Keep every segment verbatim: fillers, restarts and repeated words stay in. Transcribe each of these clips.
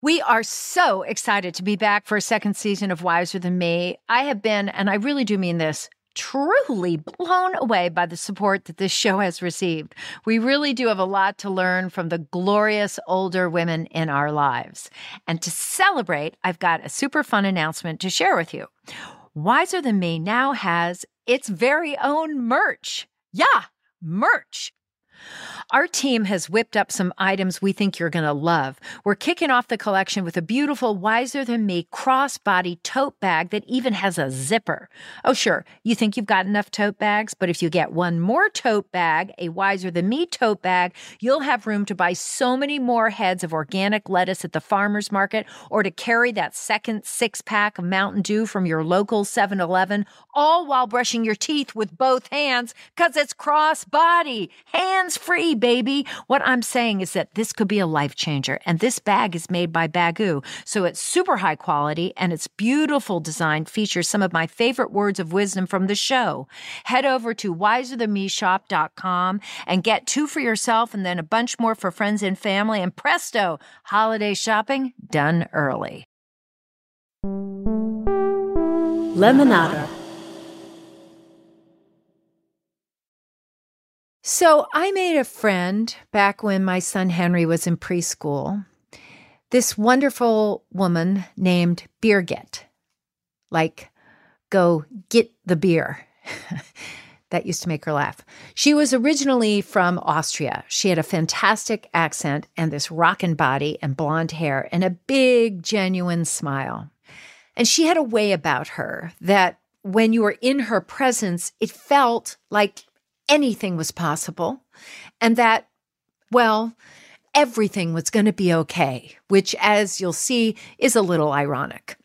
We are so excited to be back for a second season of Wiser Than Me. I have been, and I really do mean this, truly blown away by the support that this show has received. We really do have a lot to learn from the glorious older women in our lives. And to celebrate, I've got a super fun announcement to share with you. Wiser Than Me now has its very own merch. Yeah, merch. Our team has whipped up some items we think you're going to love. We're kicking off the collection with a beautiful Wiser Than Me crossbody tote bag that even has a zipper. Oh, sure, you think you've got enough tote bags, but if you get one more tote bag, a Wiser Than Me tote bag, you'll have room to buy so many more heads of organic lettuce at the farmer's market or to carry that second six-pack of Mountain Dew from your local seven eleven, all while brushing your teeth with both hands because it's crossbody, hands-free, baby. What I'm saying is that this could be a life changer, and this bag is made by Baggu, so it's super high quality, and its beautiful design features some of my favorite words of wisdom from the show. Head over to wiser than me shop dot com and get two for yourself and then a bunch more for friends and family, and presto, holiday shopping done early. Lemonada. So I made a friend back when my son Henry was in preschool, this wonderful woman named Birgit, like go get the beer. That used to make her laugh. She was originally from Austria. She had a fantastic accent and this rockin' body and blonde hair and a big, genuine smile. And she had a way about her that when you were in her presence, it felt like anything was possible, and that, well, everything was going to be okay, which, as you'll see, is a little ironic.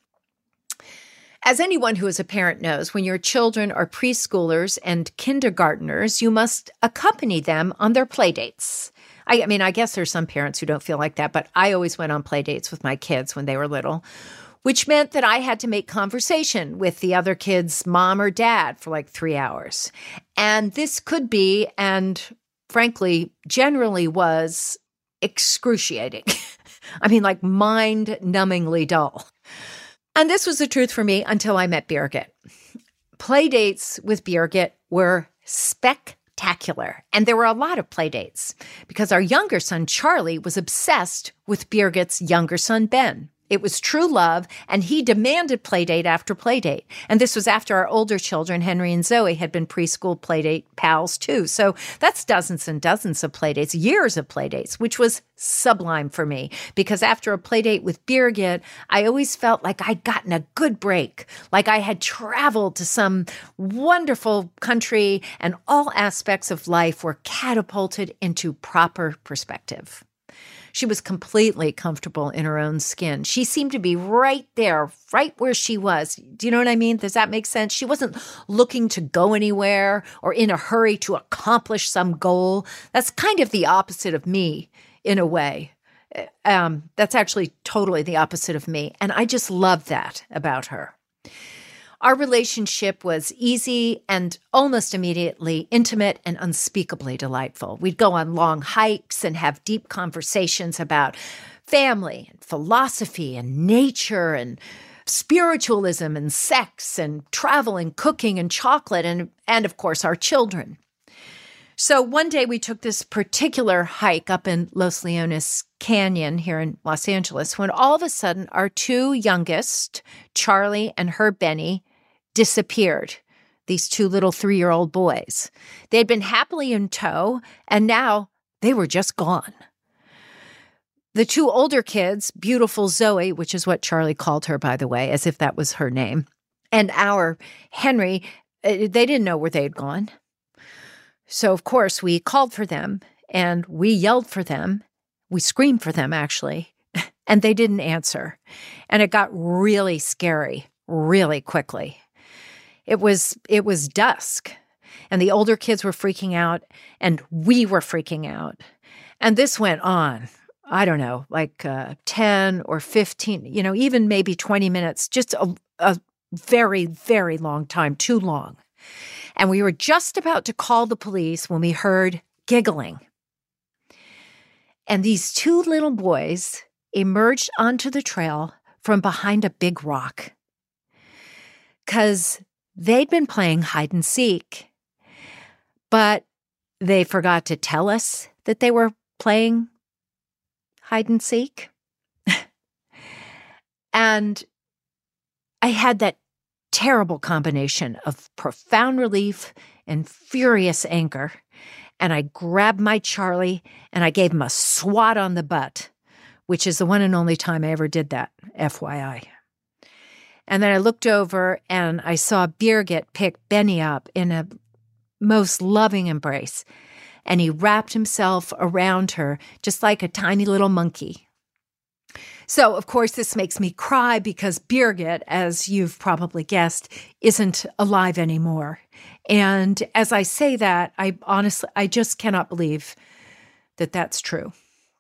As anyone who is a parent knows, when your children are preschoolers and kindergartners, you must accompany them on their play dates. I, I mean, I guess there's some parents who don't feel like that, but I always went on play dates with my kids when they were little, which meant that I had to make conversation with the other kid's mom or dad for like three hours. And this could be, and frankly, generally was excruciating. I mean, like mind-numbingly dull. And this was the truth for me until I met Birgit. Play dates with Birgit were spectacular. And there were a lot of play dates because our younger son, Charlie, was obsessed with Birgit's younger son, Ben. It was true love, and he demanded playdate after playdate. And this was after our older children, Henry and Zoe, had been preschool playdate pals too. So that's dozens and dozens of playdates, years of playdates, which was sublime for me. Because after a playdate with Birgit, I always felt like I'd gotten a good break, like I had traveled to some wonderful country and all aspects of life were catapulted into proper perspective. She was completely comfortable in her own skin. She seemed to be right there, right where she was. Do you know what I mean? Does that make sense? She wasn't looking to go anywhere or in a hurry to accomplish some goal. That's kind of the opposite of me in a way. Um, that's actually totally the opposite of me. And I just love that about her. Our relationship was easy and almost immediately intimate and unspeakably delightful. We'd go on long hikes and have deep conversations about family and philosophy and nature and spiritualism and sex and travel and cooking and chocolate and, and of course, our children. So one day we took this particular hike up in Los Leones Canyon here in Los Angeles when all of a sudden our two youngest, Charlie and her Benny, disappeared. These two little three-year-old boys. They had been happily in tow, and now they were just gone. The two older kids, beautiful Zoe, which is what Charlie called her, by the way, as if that was her name, and our Henry, they didn't know where they had gone. So, of course, we called for them, and we yelled for them. We screamed for them, actually, and they didn't answer. And it got really scary really quickly. It was it was dusk, and the older kids were freaking out, and we were freaking out. And this went on, I don't know, like uh, ten or fifteen, you know, even maybe twenty minutes, just a, a very, very long time, too long. And we were just about to call the police when we heard giggling. And these two little boys emerged onto the trail from behind a big rock because they'd been playing hide and seek, but they forgot to tell us that they were playing hide and seek. And I had that terrible combination of profound relief and furious anger. And I grabbed my Charlie and I gave him a swat on the butt, which is the one and only time I ever did that, F Y I. And then I looked over and I saw Birgit pick Benny up in a most loving embrace. And he wrapped himself around her just like a tiny little monkey. So, of course, this makes me cry because Birgit, as you've probably guessed, isn't alive anymore. And as I say that, I honestly, I just cannot believe that that's true.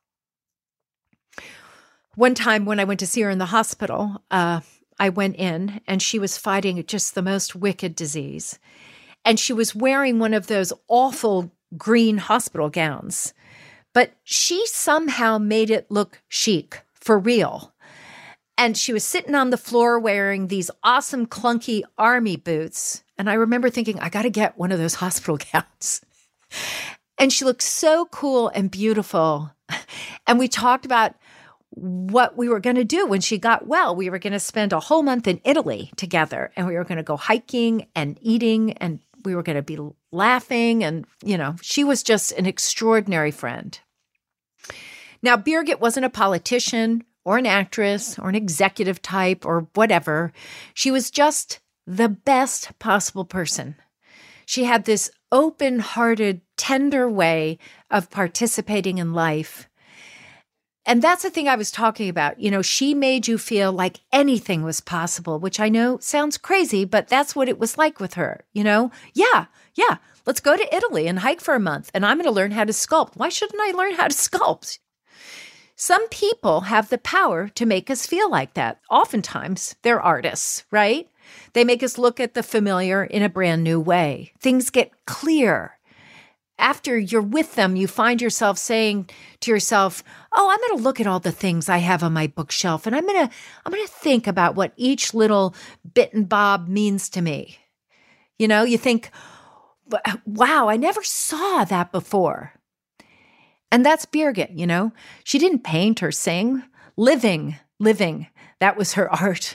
One time when I went to see her in the hospital, uh, I went in and she was fighting just the most wicked disease. And she was wearing one of those awful green hospital gowns. But she somehow made it look chic. For real. And she was sitting on the floor wearing these awesome clunky army boots. And I remember thinking, I got to get one of those hospital gowns. And she looked so cool and beautiful. And we talked about what we were going to do when she got well. We were going to spend a whole month in Italy together. And we were going to go hiking and eating. And we were going to be laughing. And, you know, she was just an extraordinary friend. Now, Birgit wasn't a politician or an actress or an executive type or whatever. She was just the best possible person. She had this open-hearted, tender way of participating in life. And that's the thing I was talking about. You know, she made you feel like anything was possible, which I know sounds crazy, but that's what it was like with her. You know, yeah, yeah, let's go to Italy and hike for a month, and I'm going to learn how to sculpt. Why shouldn't I learn how to sculpt? Some people have the power to make us feel like that. Oftentimes, they're artists, right? They make us look at the familiar in a brand new way. Things get clear. After you're with them, you find yourself saying to yourself, oh, I'm going to look at all the things I have on my bookshelf, and I'm going to I'm going to think about what each little bit and bob means to me. You know, you think, wow, I never saw that before. And that's Birgit, you know. She didn't paint or sing. Living, living. That was her art.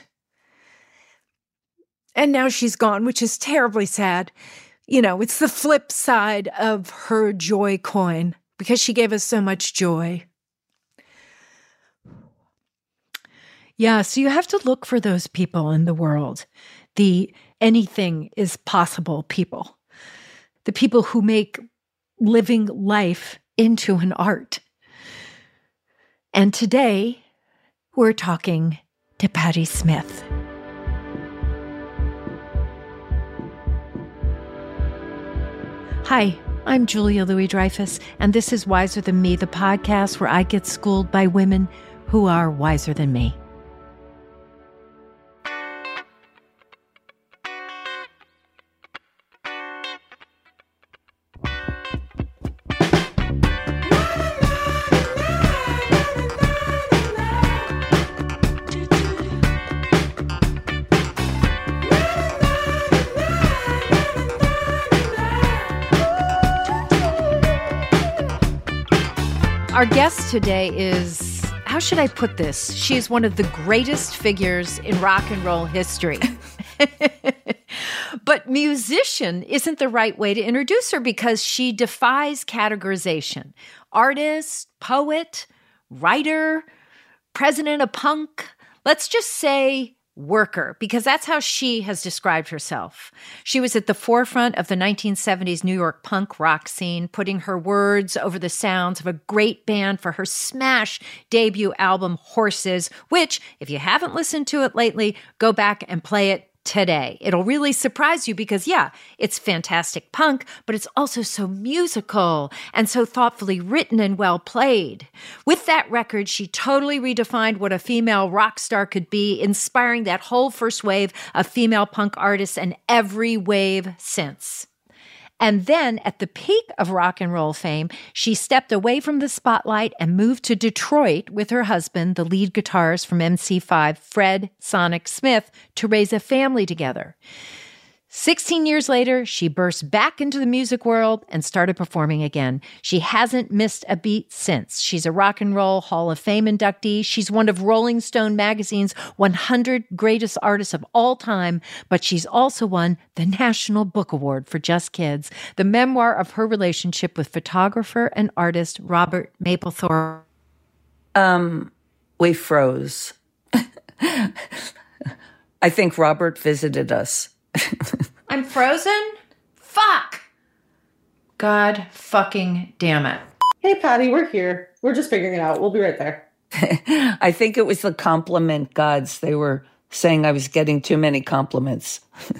And now she's gone, which is terribly sad. You know, it's the flip side of her joy coin because she gave us so much joy. Yeah, so you have to look for those people in the world, the anything is possible people, the people who make living life into an art. And today, we're talking to Patti Smith. Hi, I'm Julia Louis-Dreyfus, and this is Wiser Than Me, the podcast where I get schooled by women who are wiser than me. Our guest today is, how should I put this? She's one of the greatest figures in rock and roll history. But musician isn't the right way to introduce her because she defies categorization. Artist, poet, writer, president of punk. Let's just say worker, because that's how she has described herself. She was at the forefront of the nineteen seventies New York punk rock scene, putting her words over the sounds of a great band for her smash debut album, Horses, which, if you haven't listened to it lately, go back and play it today. It'll really surprise you because, yeah, it's fantastic punk, but it's also so musical and so thoughtfully written and well played. With that record, she totally redefined what a female rock star could be, inspiring that whole first wave of female punk artists and every wave since. And then at the peak of rock and roll fame, she stepped away from the spotlight and moved to Detroit with her husband, the lead guitarist from M C five, Fred Sonic Smith, to raise a family together. Sixteen years later, she burst back into the music world and started performing again. She hasn't missed a beat since. She's a Rock and Roll Hall of Fame inductee. She's one of Rolling Stone magazine's one hundred greatest artists of all time, but she's also won the National Book Award for Just Kids, the memoir of her relationship with photographer and artist Robert Mapplethorpe. Um, we froze. I think Robert visited us. I'm frozen? Fuck! God fucking damn it. Hey, Patty, we're here. We're just figuring it out. We'll be right there. I think it was the compliment gods. They were saying I was getting too many compliments.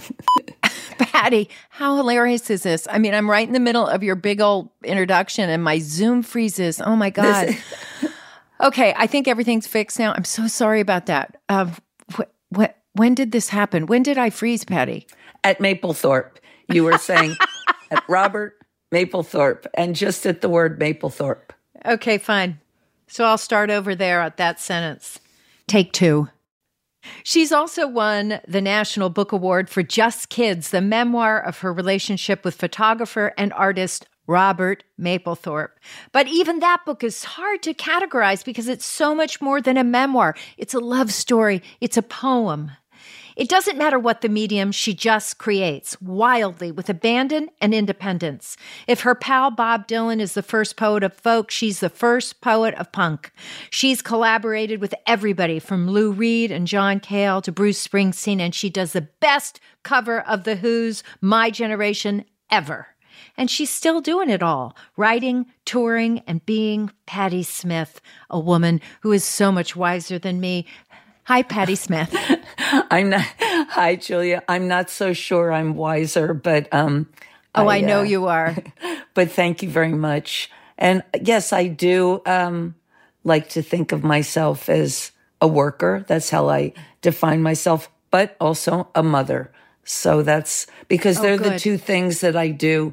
Patty, how hilarious is this? I mean, I'm right in the middle of your big old introduction and my Zoom freezes. Oh my God. This- okay, I think everything's fixed now. I'm so sorry about that. Uh, wh- wh- when did this happen? When did I freeze, Patty? At Mapplethorpe. You were saying at Robert Mapplethorpe, and just at the word Mapplethorpe. Okay, fine. So I'll start over there at that sentence. Take two. She's also won the National Book Award for Just Kids, the memoir of her relationship with photographer and artist Robert Mapplethorpe. But even that book is hard to categorize because it's so much more than a memoir. It's a love story. It's a poem. It doesn't matter what the medium, she just creates, wildly, with abandon and independence. If her pal Bob Dylan is the first poet of folk, she's the first poet of punk. She's collaborated with everybody from Lou Reed and John Cale to Bruce Springsteen, and she does the best cover of The Who's My Generation ever. And she's still doing it all, writing, touring, and being Patti Smith, a woman who is so much wiser than me. Hi, Patti Smith. I'm not. Hi, Julia. I'm not so sure I'm wiser, but um. Oh, I, I know uh, you are. But thank you very much. And yes, I do um like to think of myself as a worker. That's how I define myself, but also a mother. So that's because Oh, they're good. the two things that I do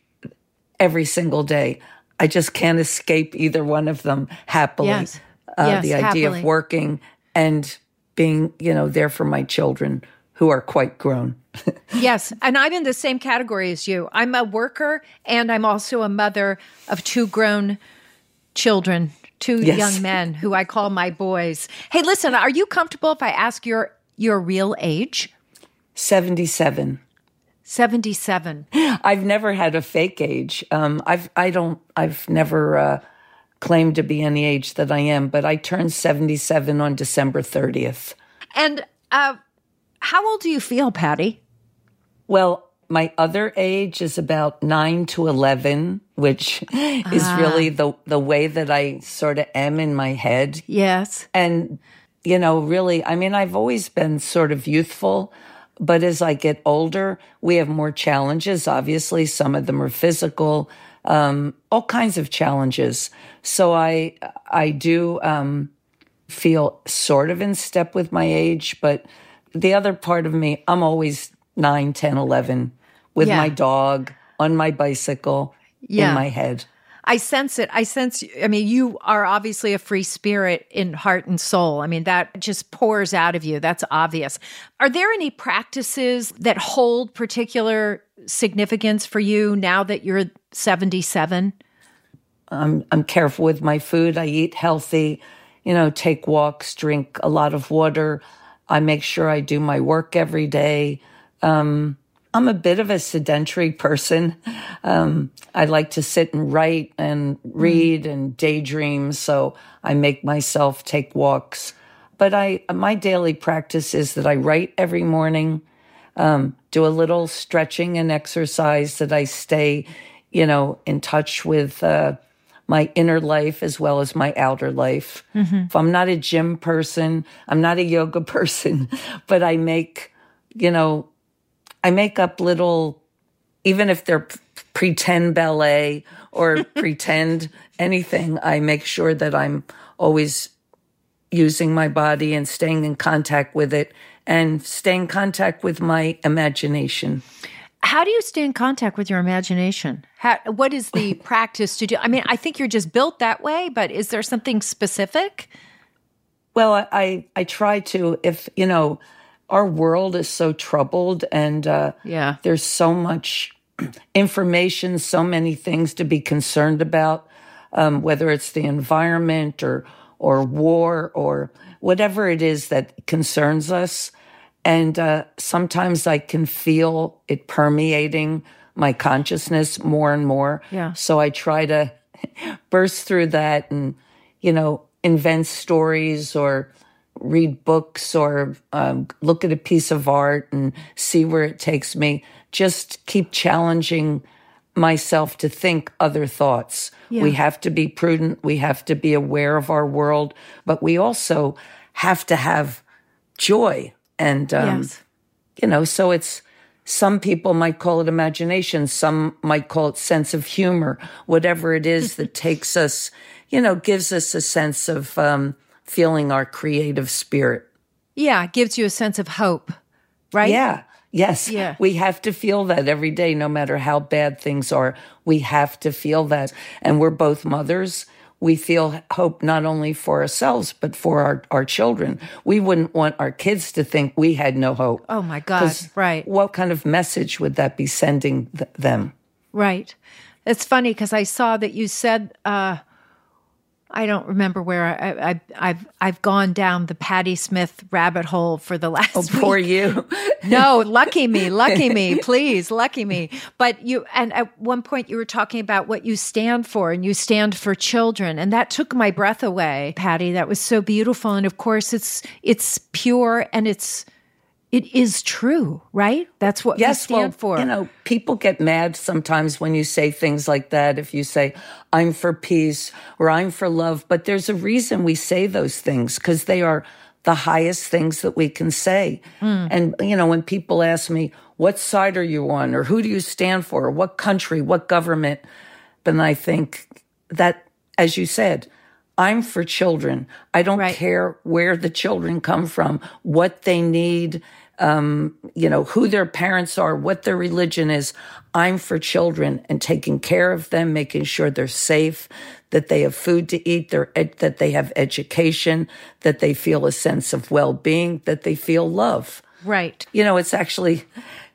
every single day. I just can't escape either one of them happily. Yes. Uh, Yes, the idea happily. of working and being, you know, there for my children who are quite grown. Yes, and I'm in the same category as you. I'm a worker, and I'm also a mother of two grown children, two Yes. young men who I call my boys. Hey, listen, are you comfortable if I ask your your real age? seventy-seven. seventy-seven. I've never had a fake age. Um, I've, I don't, I've never uh, claimed to be any age that I am, but I turned seventy-seven on December thirtieth. And uh, how old do you feel, Patty? Well, my other age is about nine to eleven, which is Ah. really the, the way that I sort of am in my head. Yes. And, you know, really, I mean, I've always been sort of youthful, but as I get older, we have more challenges. Obviously, some of them are physical, um, all kinds of challenges. So I, I do um, feel sort of in step with my age, but the other part of me, I'm always nine, ten, eleven with Yeah. my dog, on my bicycle, Yeah. in my head. I sense it. I sense, I mean, you are obviously a free spirit in heart and soul. I mean, that just pours out of you. That's obvious. Are there any practices that hold particular significance for you now that you're seventy-seven? I'm I'm careful with my food. I eat healthy, you know, take walks, drink a lot of water. I make sure I do my work every day. Um, I'm a bit of a sedentary person. Um, I like to sit and write and read and daydream, so I make myself take walks. But I my daily practice is that I write every morning, um, do a little stretching and exercise that I stay, you know, in touch with uh, my inner life as well as my outer life. If I'm not a gym person, I'm not a yoga person, but I make, you know, I make up little, even if they're p- pretend ballet or pretend anything, I make sure that I'm always using my body and staying in contact with it and staying in contact with my imagination. How do you stay in contact with your imagination? How, what is the practice to do? I mean, I think you're just built that way, but is there something specific? Well, I, I, I try to, if, you know, our world is so troubled and uh, yeah. there's so much information, so many things to be concerned about, um, whether it's the environment or or war or whatever it is that concerns us. And uh, sometimes I can feel it permeating my consciousness more and more. Yeah. So I try to burst through that and, you know, invent stories or read books or um, look at a piece of art and see where it takes me. Just keep challenging myself to think other thoughts. Yeah. We have to be prudent. We have to be aware of our world, but we also have to have joy. And, um, yes. you know, so it's, some people might call it imagination. Some might call it sense of humor, whatever it is that takes us, you know, gives us a sense of um, feeling our creative spirit. Yeah, it gives you a sense of hope, right? Yeah. Yes, yeah. We have to feel that every day, no matter how bad things are. We have to feel that. And we're both mothers. We feel hope not only for ourselves, but for our, our children. We wouldn't want our kids to think we had no hope. Oh, my God, right. What kind of message would that be sending th- them? Right. It's funny because I saw that you said... Uh, I don't remember where I, I, I've I've gone down the Patti Smith rabbit hole for the last. Oh, poor week. you! No, lucky me, lucky me, please, lucky me. But you, and at one point you were talking about what you stand for, and you stand for children, and that took my breath away, Patti. That was so beautiful, and of course it's it's pure and it's. It is true, right? That's what yes, you stand well, for. You know, people get mad sometimes when you say things like that. If you say, I'm for peace or I'm for love, but there's a reason we say those things because they are the highest things that we can say. Mm. And, you know, when people ask me, what side are you on? Or who do you stand for? Or what country, what government? Then I think that, as you said, I'm for children. I don't right. care where the children come from, what they need, um, you know, who their parents are, what their religion is. I'm for children and taking care of them, making sure they're safe, that they have food to eat, they're ed- that they have education, that they feel a sense of well-being, that they feel love. Right. You know, it's actually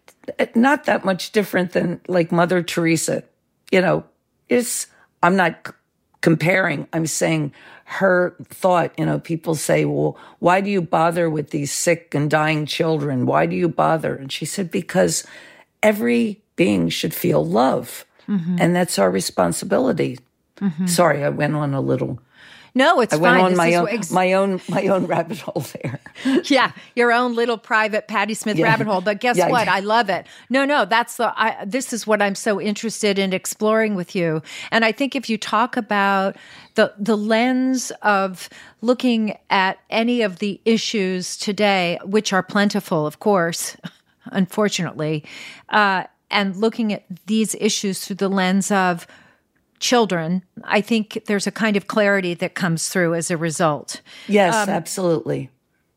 not that much different than like Mother Teresa. You know, it's, I'm not comparing, I'm saying her thought, you know, people say, well, why do you bother with these sick and dying children? Why do you bother? And she said, because every being should feel love. Mm-hmm. And that's our responsibility. Mm-hmm. Sorry, I went on a little... No, it's I fine. went on this my own, ex- my own, my own rabbit hole there. Yeah, your own little private Patti Smith yeah. rabbit hole. But guess yeah, what? yeah. I love it. No, no, that's the. I, this is what I'm so interested in exploring with you. And I think if you talk about the the lens of looking at any of the issues today, which are plentiful, of course, unfortunately, uh, and looking at these issues through the lens of children, I think there's a kind of clarity that comes through as a result. Yes, um, absolutely.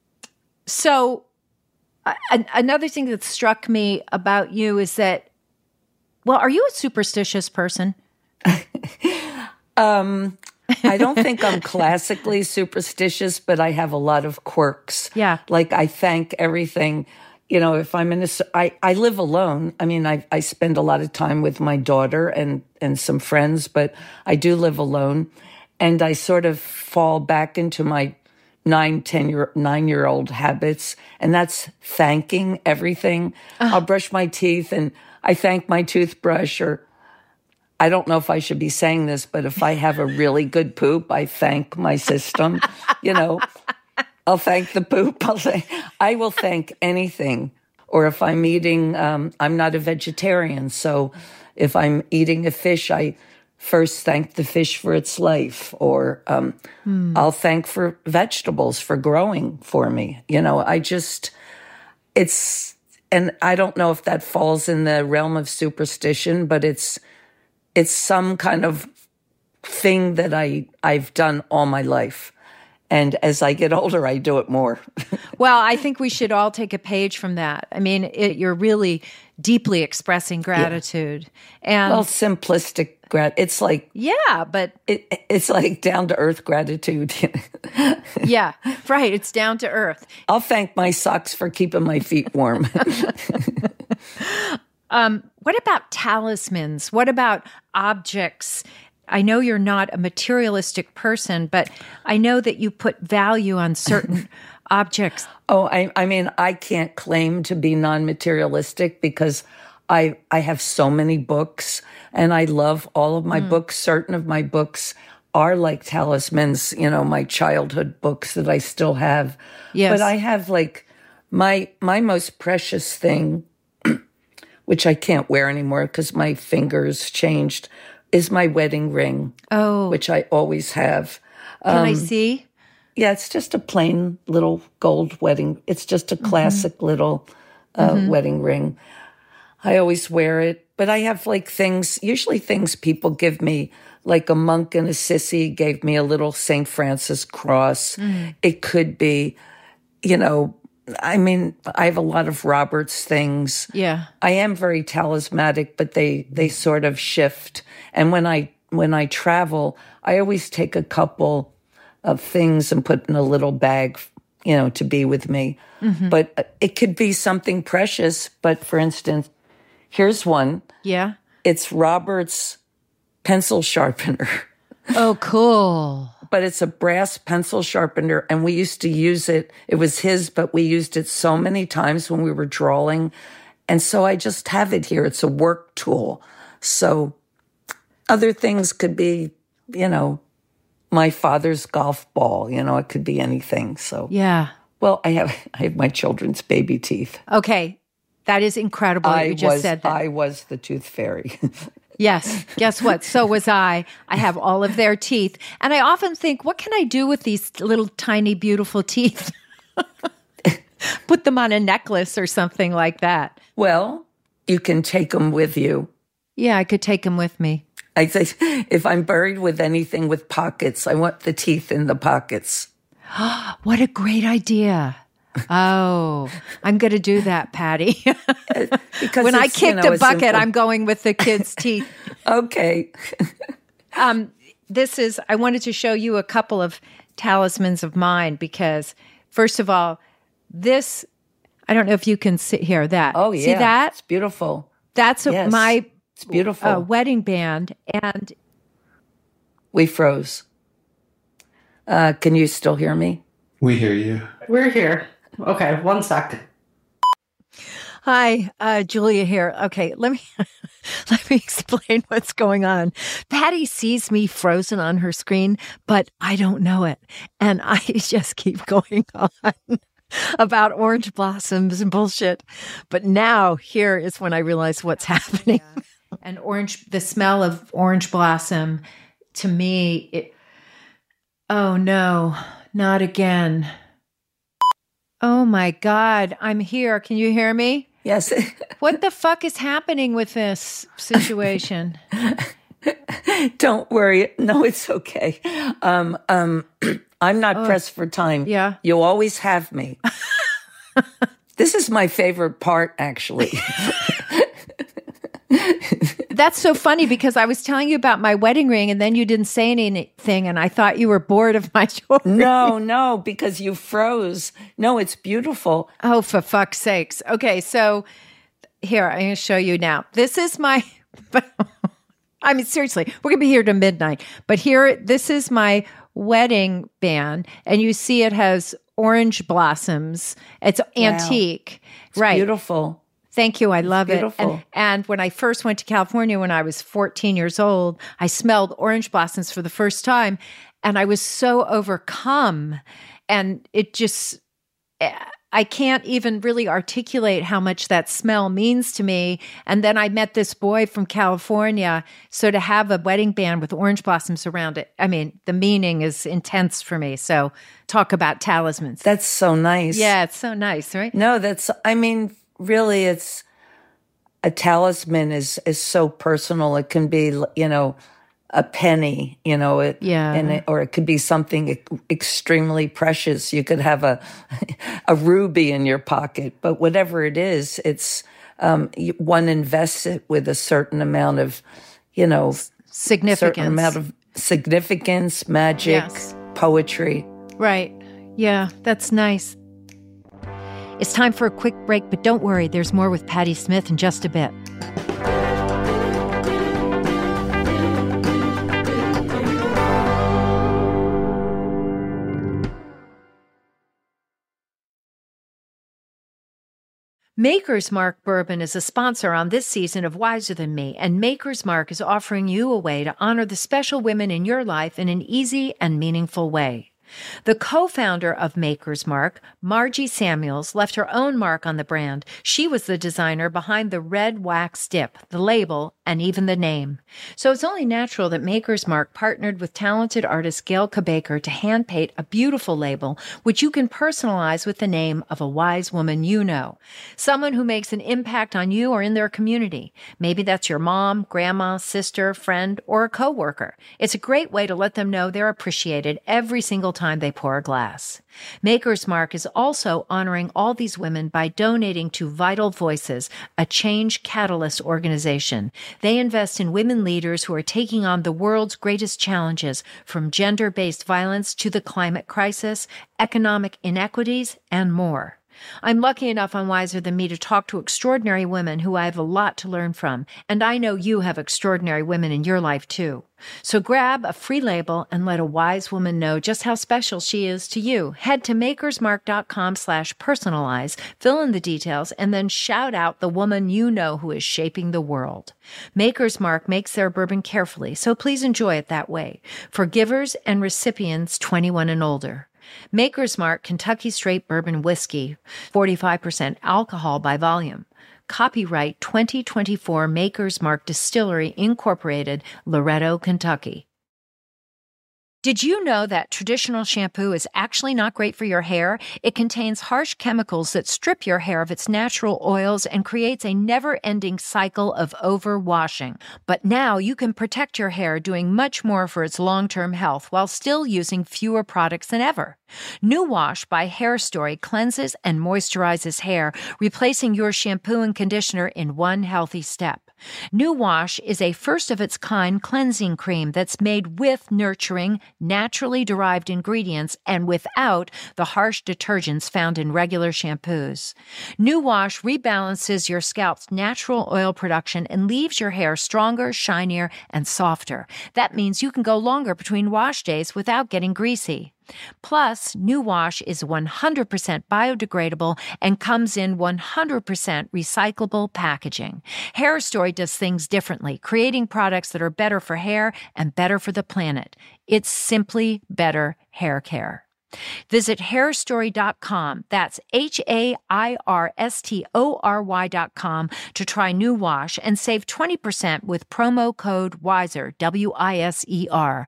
So uh, another thing that struck me about you is that, well, are you a superstitious person? um, I don't think I'm classically superstitious, but I have a lot of quirks. Yeah. Like I thank everything. You know, if I'm in a, I, I live alone. I mean, I, I spend a lot of time with my daughter and, and some friends, but I do live alone. And I sort of fall back into my nine, ten year, nine year old habits. And that's thanking everything. Uh. I'll brush my teeth and I thank my toothbrush, or I don't know if I should be saying this, but if I have a really good poop, I thank my system, you know. I'll thank the poop. I'll say, I will thank anything. Or if I'm eating, um, I'm not a vegetarian. So if I'm eating a fish, I first thank the fish for its life. Or um, mm. I'll thank for vegetables for growing for me. You know, I just, it's, and I don't know if that falls in the realm of superstition, but it's, it's some kind of thing that I, I've done all my life. And as I get older, I do it more. Well, I think we should all take a page from that. I mean, it, you're really deeply expressing gratitude. Yeah. And well, simplistic grat. It's like yeah, but it, it's like down to earth gratitude. Yeah, right. It's down to earth. I'll thank my socks for keeping my feet warm. um, what about talismans? What about objects? I know you're not a materialistic person, but I know that you put value on certain objects. Oh, I, I mean, I can't claim to be non-materialistic because I I have so many books and I love all of my mm. books. Certain of my books are like talismans, you know, my childhood books that I still have. Yes. But I have like my my most precious thing, which I can't wear anymore because my fingers changed, is my wedding ring. Oh. Which I always have. Can um, I see? Yeah, it's just a plain little gold wedding. It's just a classic mm-hmm. little uh, mm-hmm. wedding ring. I always wear it, but I have like things, usually things people give me, like a monk and a sissy gave me a little Saint Francis cross. Mm. It could be, you know, I mean, I have a lot of Robert's things. Yeah. I am very talismanic, but they, they sort of shift. And when I, when I travel, I always take a couple of things and put in a little bag, you know, to be with me. Mm-hmm. But it could be something precious. But for instance, here's one. Yeah. It's Robert's pencil sharpener. Oh, cool. But it's a brass pencil sharpener, and we used to use it. It was his, but we used it so many times when we were drawing. And so I just have it here. It's a work tool. So other things could be, you know, my father's golf ball. You know, it could be anything. So yeah. Well, I have I have my children's baby teeth. Okay. That is incredible. I you just was, said that. I was the tooth fairy. Yes. Guess what? So was I. I have all of their teeth. And I often think, what can I do with these little tiny, beautiful teeth? Put them on a necklace or something like that. Well, you can take them with you. Yeah, I could take them with me. I say, if I'm buried with anything with pockets, I want the teeth in the pockets. What a great idea. Oh, I'm going to do that, Patty. Because when I kicked you know, a bucket, simple. I'm going with the kids' teeth. Okay. um, this is, I wanted to show you a couple of talismans of mine because, first of all, this, I don't know if you can see here, that. Oh, yeah. See that? It's beautiful. That's a, yes. my it's beautiful. Uh, wedding band. And we froze. Uh, can you still hear me? We hear you. We're here. Okay, one sec. Hi, uh, Julia here. Okay, let me let me explain what's going on. Patty sees me frozen on her screen, but I don't know it, and I just keep going on about orange blossoms and bullshit. But now here is when I realize what's happening. And orange, the smell of orange blossom, to me, it. Oh no, not again. Oh my God, I'm here. Can you hear me? Yes. What the fuck is happening with this situation? Don't worry. No, it's okay. Um, um, I'm not oh, pressed for time. Yeah. You always have me. This is my favorite part, actually. That's so funny because I was telling you about my wedding ring and then you didn't say anything and I thought you were bored of my jewelry. No, no, because you froze. No, it's beautiful. Oh, for fuck's sakes. Okay, so here, I'm going to show you now. This is my, I mean, seriously, we're going to be here to midnight. But here, this is my wedding band and you see it has orange blossoms. It's wow. Antique. It's right. Beautiful. Thank you. I love Beautiful. it. And, and when I first went to California when I was fourteen years old, I smelled orange blossoms for the first time and I was so overcome. And it just, I can't even really articulate how much that smell means to me. And then I met this boy from California. So to have a wedding band with orange blossoms around it, I mean, the meaning is intense for me. So talk about talismans. That's so nice. Yeah, it's so nice, right? No, that's, I mean, really, it's a talisman is is so personal. It can be, you know, a penny, you know, it, yeah, and it, or it could be something extremely precious. You could have a a ruby in your pocket, but whatever it is, it's um, you- one invests it with a certain amount of, you know, Significance. certain amount of significance, magic, Yes. poetry. Right. Yeah, that's nice. It's time for a quick break, but don't worry, there's more with Patti Smith in just a bit. Maker's Mark Bourbon is a sponsor on this season of Wiser Than Me, and Maker's Mark is offering you a way to honor the special women in your life in an easy and meaningful way. The co-founder of Maker's Mark, Margie Samuels, left her own mark on the brand. She was the designer behind the red wax dip, the label, and even the name. So it's only natural that Maker's Mark partnered with talented artist Gail Kabaker to hand paint a beautiful label, which you can personalize with the name of a wise woman you know, someone who makes an impact on you or in their community. Maybe that's your mom, grandma, sister, friend, or a coworker. It's a great way to let them know they're appreciated every single time they pour a glass. Maker's Mark is also honoring all these women by donating to Vital Voices, a change catalyst organization. They invest in women leaders who are taking on the world's greatest challenges, from gender-based violence to the climate crisis, economic inequities, and more. I'm lucky enough on Wiser Than Me to talk to extraordinary women who I have a lot to learn from, and I know you have extraordinary women in your life too. So grab a free label and let a wise woman know just how special she is to you. Head to makersmark.com slash personalize, fill in the details, and then shout out the woman you know who is shaping the world. Maker's Mark makes their bourbon carefully, so please enjoy it that way. For givers and recipients twenty-one and older. Maker's Mark Kentucky Straight Bourbon Whiskey, forty-five percent alcohol by volume. Copyright twenty twenty-four Maker's Mark Distillery, Incorporated, Loretto, Kentucky. Did you know that traditional shampoo is actually not great for your hair? It contains harsh chemicals that strip your hair of its natural oils and creates a never-ending cycle of overwashing. But now you can protect your hair doing much more for its long-term health while still using fewer products than ever. New Wash by Hair Story cleanses and moisturizes hair, replacing your shampoo and conditioner in one healthy step. New Wash is a first-of-its-kind cleansing cream that's made with nurturing, naturally derived ingredients and without the harsh detergents found in regular shampoos. New Wash rebalances your scalp's natural oil production and leaves your hair stronger, shinier, and softer. That means you can go longer between wash days without getting greasy. Plus, New Wash is one hundred percent biodegradable and comes in one hundred percent recyclable packaging. Hair Story does things differently, creating products that are better for hair and better for the planet. It's simply better hair care. Visit hair story dot com, that's H A I R S T O R Y dot com, to try New Wash and save twenty percent with promo code WISER, W I S E R.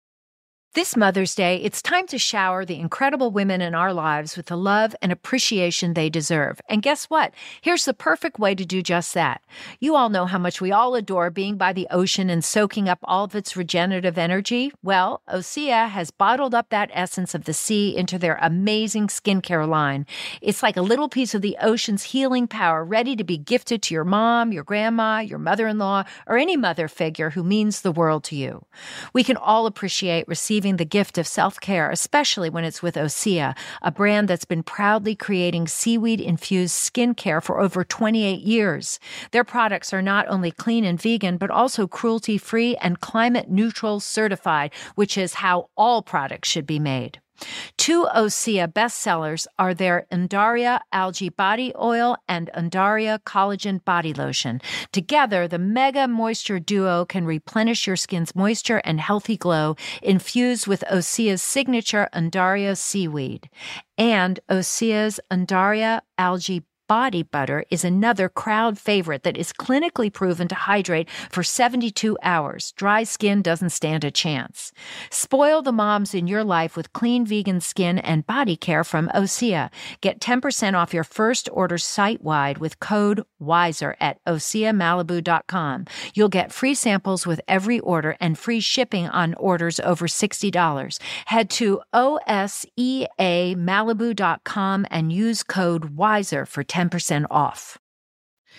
This Mother's Day, it's time to shower the incredible women in our lives with the love and appreciation they deserve. And guess what? Here's the perfect way to do just that. You all know how much we all adore being by the ocean and soaking up all of its regenerative energy. Well, Osea has bottled up that essence of the sea into their amazing skincare line. It's like a little piece of the ocean's healing power ready to be gifted to your mom, your grandma, your mother-in-law, or any mother figure who means the world to you. We can all appreciate receiving the gift of self-care, especially when it's with Osea, a brand that's been proudly creating seaweed-infused skincare for over twenty-eight years. Their products are not only clean and vegan, but also cruelty-free and climate-neutral certified, which is how all products should be made. Two Osea bestsellers are their Undaria Algae Body Oil and Undaria Collagen Body Lotion. Together, the Mega Moisture Duo can replenish your skin's moisture and healthy glow, infused with Osea's signature Undaria seaweed. And Osea's Undaria Algae Body Butter is another crowd favorite that is clinically proven to hydrate for seventy-two hours. Dry skin doesn't stand a chance. Spoil the moms in your life with clean vegan skin and body care from Osea. Get ten percent off your first order site-wide with code WISER at osea malibu dot com. You'll get free samples with every order and free shipping on orders over sixty dollars. Head to osea malibu dot com and use code WISER for ten percent off.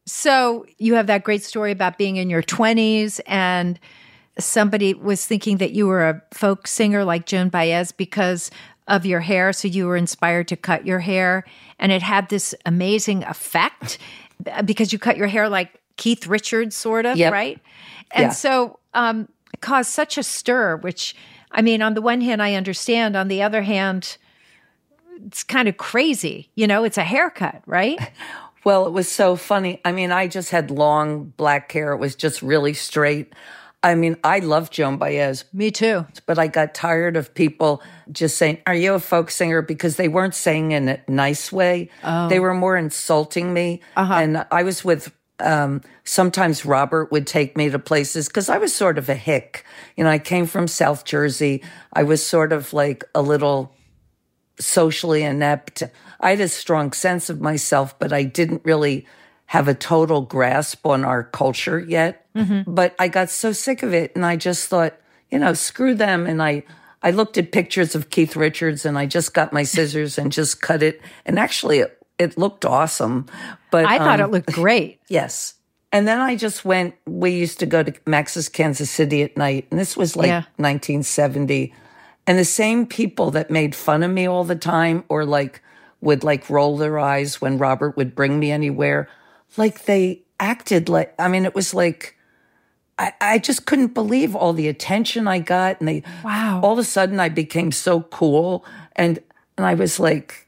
So you have that great story about being in your twenties and somebody was thinking that you were a folk singer like Joan Baez because of your hair. So you were inspired to cut your hair and it had this amazing effect because you cut your hair like Keith Richards, sort of, Yep. right? And Yeah. so um, it caused such a stir, which, I mean, on the one hand, I understand. On the other hand, it's kind of crazy. You know, it's a haircut, right? Well, it was so funny. I mean, I just had long black hair. It was just really straight. I mean, I love Joan Baez, Me too. but I got tired of people just saying, "Are you a folk singer?" Because they weren't saying in a nice way. Oh. They were more insulting me. Uh-huh. And I was with, um, sometimes Robert would take me to places because I was sort of a hick. You know, I came from South Jersey. I was sort of like a little socially inept. I had a strong sense of myself, but I didn't really have a total grasp on our culture yet. Mm-hmm. But I got so sick of it and I just thought, you know, screw them. And I, I looked at pictures of Keith Richards and I just got my scissors and just cut it. And actually it, it looked awesome. But I thought um, it looked great. Yes. And then I just went, we used to go to Max's Kansas City at night. And this was like Yeah. nineteen seventy. And the same people that made fun of me all the time or like would like roll their eyes when Robert would bring me anywhere, like they acted like, I mean, it was like, I, I just couldn't believe all the attention I got. And they, Wow. all of a sudden I became so cool. And, and I was like,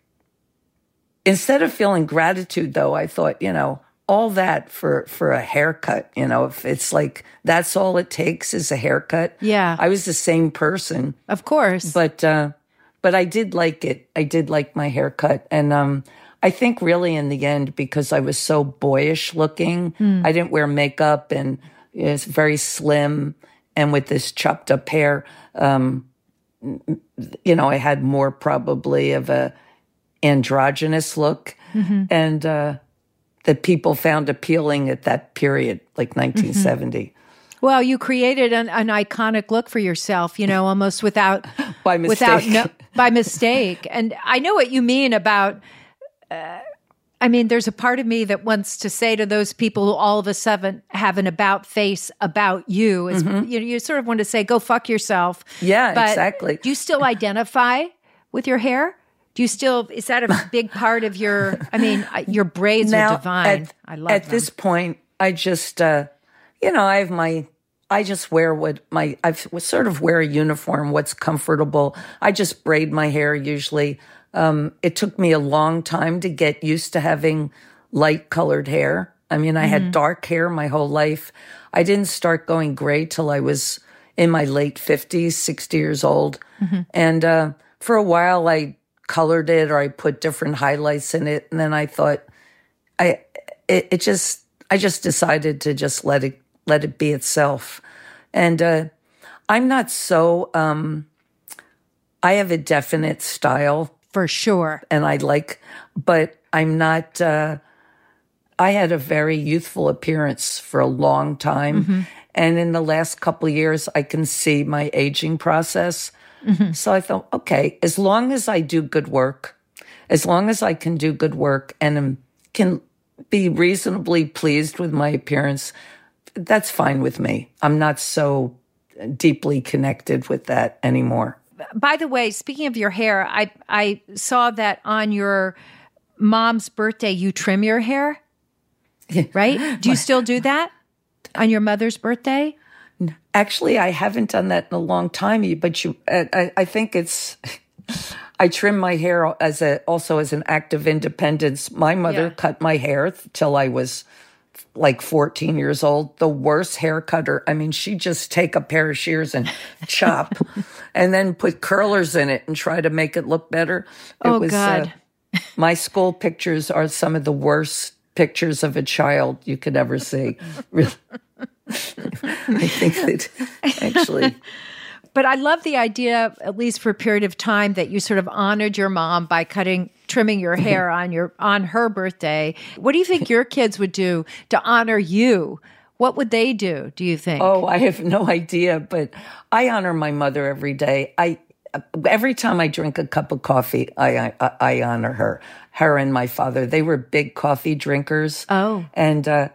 instead of feeling gratitude though, I thought, you know, all that for, for a haircut, you know, if it's like, that's all it takes is a haircut. Yeah. I was the same person, Of course. but, uh, but I did like it. I did like my haircut. And, um, I think really in the end, because I was so boyish looking, Hmm. I didn't wear makeup and it's very slim and with this chopped up hair, um, you know, I had more probably of a androgynous look. Mm-hmm. And, uh, that people found appealing at that period, like nineteen seventy. Well, you created an, an iconic look for yourself, you know, almost without By mistake. without no, by mistake. And I know what you mean about. Uh, I mean, there's a part of me that wants to say to those people who all of a sudden have an about face about you, is you know, you sort of want to say, "Go fuck yourself." Yeah, But exactly. do you still identify with your hair? Do you still? Is that a big part of your? I mean, uh, your braids Now, are divine. At, I love at them. this point, I just, uh, you know, I have my, I just wear what my, I sort of wear a uniform, what's comfortable. I just braid my hair usually. Um, it took me a long time to get used to having light colored hair. I mean, I had dark hair my whole life. I didn't start going gray till I was in my late fifties, sixty years old. And uh, for a while, I colored it or I put different highlights in it. And then I thought, I, it, it just, I just decided to just let it, let it be itself. And uh, I'm not so, um, I have a definite style For sure. and I like, but I'm not, uh, I had a very youthful appearance for a long time. Mm-hmm. And in the last couple of years, I can see my aging process. Mm-hmm. So I thought, okay, as long as I do good work, as long as I can do good work and am, can be reasonably pleased with my appearance, that's fine with me. I'm not so deeply connected with that anymore. By the way, speaking of your hair, I I saw that on your mom's birthday, you trim your hair, right? Do you still do that on your mother's birthday? Actually, I haven't done that in a long time, but you, I, I think it's, I trim my hair as a, also as an act of independence. My mother Yeah. cut my hair till I was like fourteen years old, the worst hair cutter. I mean, she'd just take a pair of shears and chop and then put curlers in it and try to make it look better. It Oh, was, God. Uh, my school pictures are some of the worst pictures of a child you could ever see. Really. I think that actually, But I love the idea, at least for a period of time, that you sort of honored your mom by cutting, trimming your hair on your on her birthday. What do you think your kids would do to honor you? What would they do, do you think? oh, I have no idea, but I honor my mother every day. I every time I drink a cup of coffee, I I, I honor her. Her and my father, they were big coffee drinkers. Oh. and uh,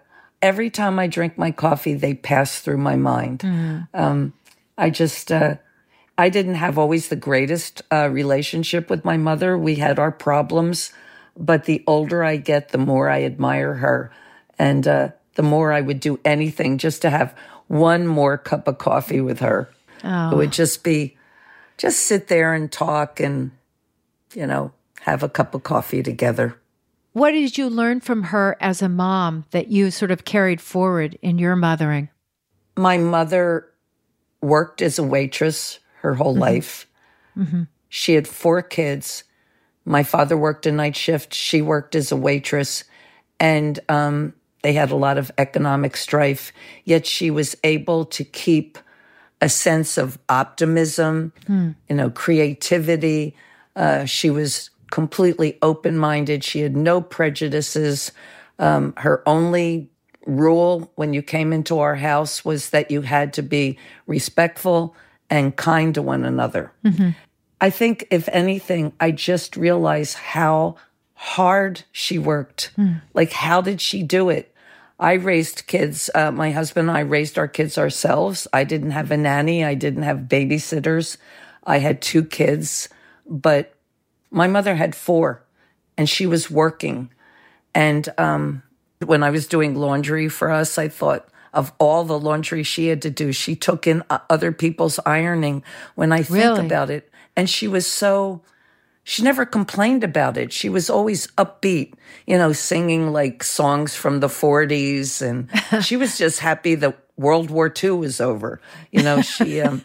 every time I drink my coffee, they pass through my mind. Mm. Um, I just, uh, I didn't have always the greatest uh, relationship with my mother. We had our problems, but the older I get, the more I admire her. And uh, the more I would do anything just to have one more cup of coffee with her. Oh. It would just be, just sit there and talk and, you know, have a cup of coffee together. What did you learn from her as a mom that you sort of carried forward in your mothering? My mother worked as a waitress her whole mm-hmm. life. Mm-hmm. She had four kids. My father worked a night shift. She worked as a waitress. And um, they had a lot of economic strife. Yet she was able to keep a sense of optimism, mm. you know, creativity. Uh, she was completely open-minded. She had no prejudices. Um, her only rule when you came into our house was that you had to be respectful and kind to one another. Mm-hmm. I think, if anything, I just realized how hard she worked. Mm. Like, how did she do it? I raised kids. Uh, my husband and I raised our kids ourselves. I didn't have a nanny. I didn't have babysitters. I had two kids, but my mother had four, and she was working. And um, when I was doing laundry for us, I thought of all the laundry she had to do. She took in other people's ironing when I think really? about it. And she was so, she never complained about it. She was always upbeat, you know, singing like songs from the forties. And she was just happy that World War Two was over. You know, she, um,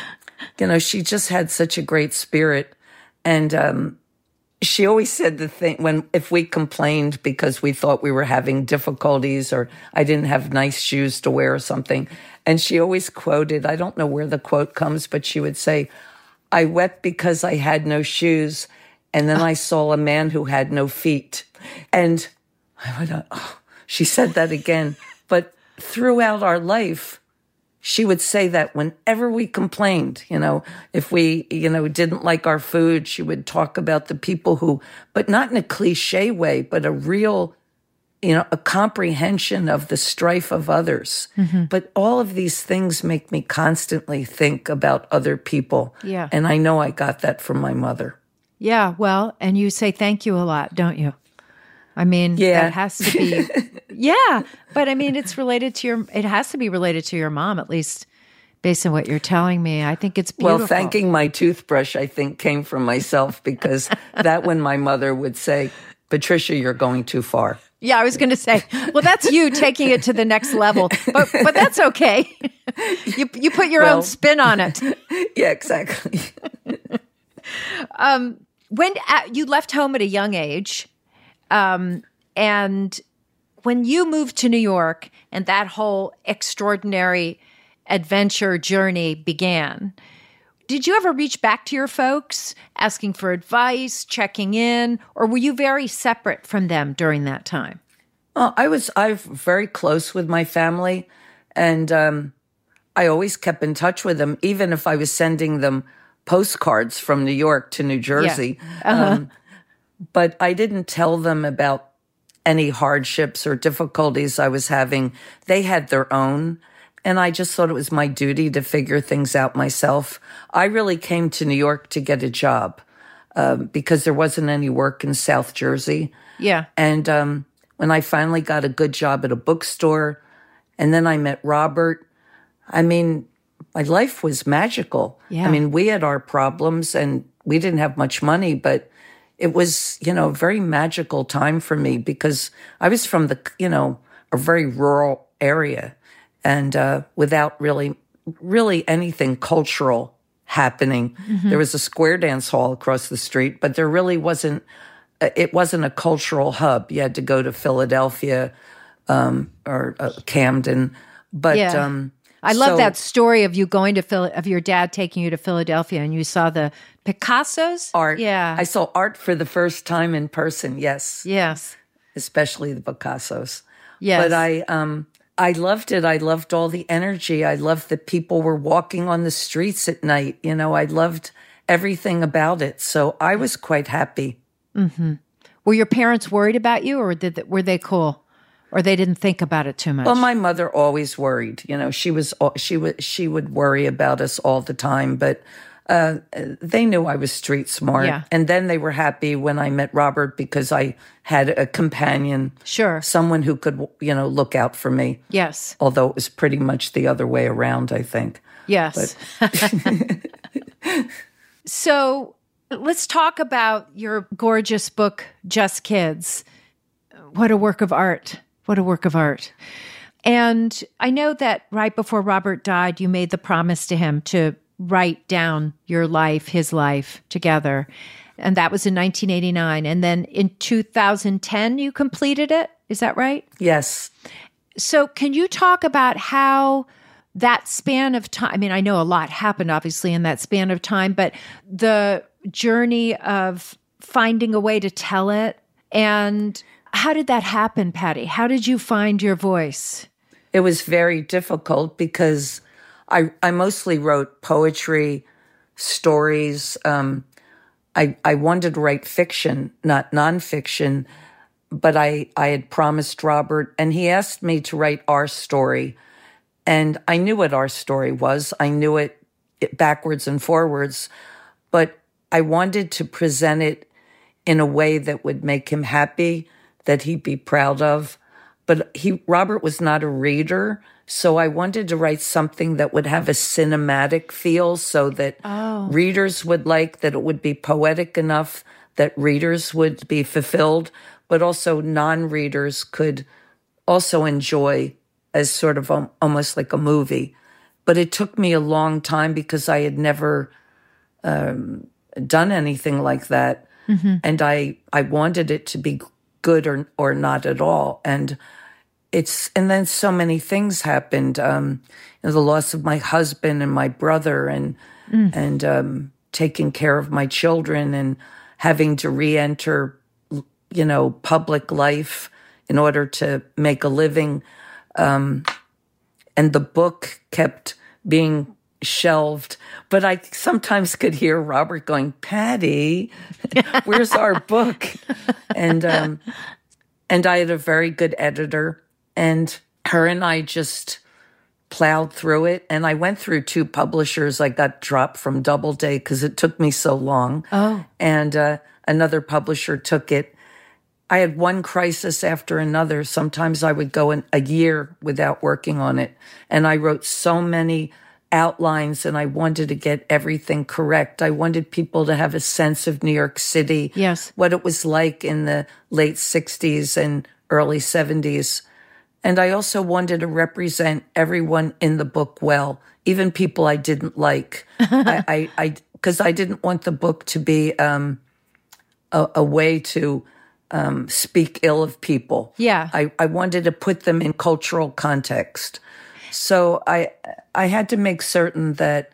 you know, she just had such a great spirit. And um, she always said the thing when, if we complained because we thought we were having difficulties or I didn't have nice shoes to wear or something. And she always quoted, I don't know where the quote comes, but she would say, I wept because I had no shoes. And then I saw a man who had no feet. And I went, oh, she said that again. But throughout our life, she would say that whenever we complained, you know, if we, you know, didn't like our food, she would talk about the people who, but not in a cliche way, but a real, you know, a comprehension of the strife of others. Mm-hmm. But all of these things make me constantly think about other people. Yeah. And I know I got that from my mother. Yeah. Well, and you say thank you a lot, don't you? I mean, yeah. that has to be, yeah. But I mean, it's related to your, it has to be related to your mom, at least based on what you're telling me. I think it's beautiful. Well, thanking my toothbrush, I think, came from myself because that when my mother would say, Patricia, you're going too far. Yeah, I was going to say, well, that's you taking it to the next level, but but that's okay. you you put your well, own spin on it. Yeah, exactly. um, when uh, you left home at a young age, um, and when you moved to New York, and that whole extraordinary adventure journey began, did you ever reach back to your folks, asking for advice, checking in, or were you very separate from them during that time? Well, I was I'm very close with my family, and um, I always kept in touch with them, even if I was sending them postcards from New York to New Jersey. Yeah. Uh-huh. Um, but I didn't tell them about any hardships or difficulties I was having. They had their own. And I just thought it was my duty to figure things out myself. I really came to New York to get a job um, because there wasn't any work in South Jersey. Yeah. And um, when I finally got a good job at a bookstore, and then I met Robert, I mean, my life was magical. Yeah. I mean, we had our problems and we didn't have much money, but it was, you know, a very magical time for me because I was from the, you know, a very rural area. And uh, without really, really anything cultural happening. Mm-hmm. There was a square dance hall across the street, but there really wasn't, it wasn't a cultural hub. You had to go to Philadelphia um, or uh, Camden. But yeah. um, I love so, that story of you going to Phil, of your dad taking you to Philadelphia and you saw the Picassos? Art. Yeah. I saw art for the first time in person, yes. Yes. Especially the Picassos. Yes. But I... Um, I loved it. I loved all the energy. I loved that people were walking on the streets at night. You know, I loved everything about it. So I was quite happy. Mm-hmm. Were your parents worried about you or did they, were they cool? or they didn't think about it too much? Well, my mother always worried. You know, she was she would she would worry about us all the time, but uh, they knew I was street smart. Yeah. And then they were happy when I met Robert because I had a companion, Sure. someone who could, you know, look out for me. Yes. Although it was pretty much the other way around, I think. Yes. So let's talk about your gorgeous book, Just Kids. What a work of art. What a work of art. And I know that right before Robert died, you made the promise to him to write down your life, his life together. And that was in nineteen eighty-nine. And then in two thousand ten, you completed it. Is that right? Yes. So can you talk about how that span of time, I mean, I know a lot happened obviously in that span of time, but the journey of finding a way to tell it, and how did that happen, Patty? How did you find your voice? It was very difficult because I I mostly wrote poetry, stories. Um, I I wanted to write fiction, not nonfiction, but I I had promised Robert, and he asked me to write our story, and I knew what our story was. I knew it, it backwards and forwards, but I wanted to present it in a way that would make him happy, that he'd be proud of. But he, Robert was not a reader, so I wanted to write something that would have a cinematic feel so that Oh. readers would like, that it would be poetic enough that readers would be fulfilled, but also non-readers could also enjoy as sort of um, almost like a movie. But it took me a long time because I had never um, done anything like that. Mm-hmm. And I, I wanted it to be good or or not at all. And it's and then so many things happened. Um, you know, the loss of my husband and my brother, and mm. and um, taking care of my children, and having to re-enter, you know, public life in order to make a living. Um, and the book kept being shelved, but I sometimes could hear Robert going, "Patty, where's our book?" And um, and I had a very good editor, and her and I just plowed through it. And I went through two publishers. I got dropped from Doubleday because it took me so long. Oh, and uh, another publisher took it. I had one crisis after another. Sometimes I would go in a year without working on it, and I wrote so many outlines, and I wanted to get everything correct. I wanted people to have a sense of New York City, yes, what it was like in the late sixties and early seventies. And I also wanted to represent everyone in the book well, even people I didn't like. I, I, I, because I didn't want the book to be um, a, a way to um, speak ill of people. Yeah. I, I wanted to put them in cultural context. So I I had to make certain that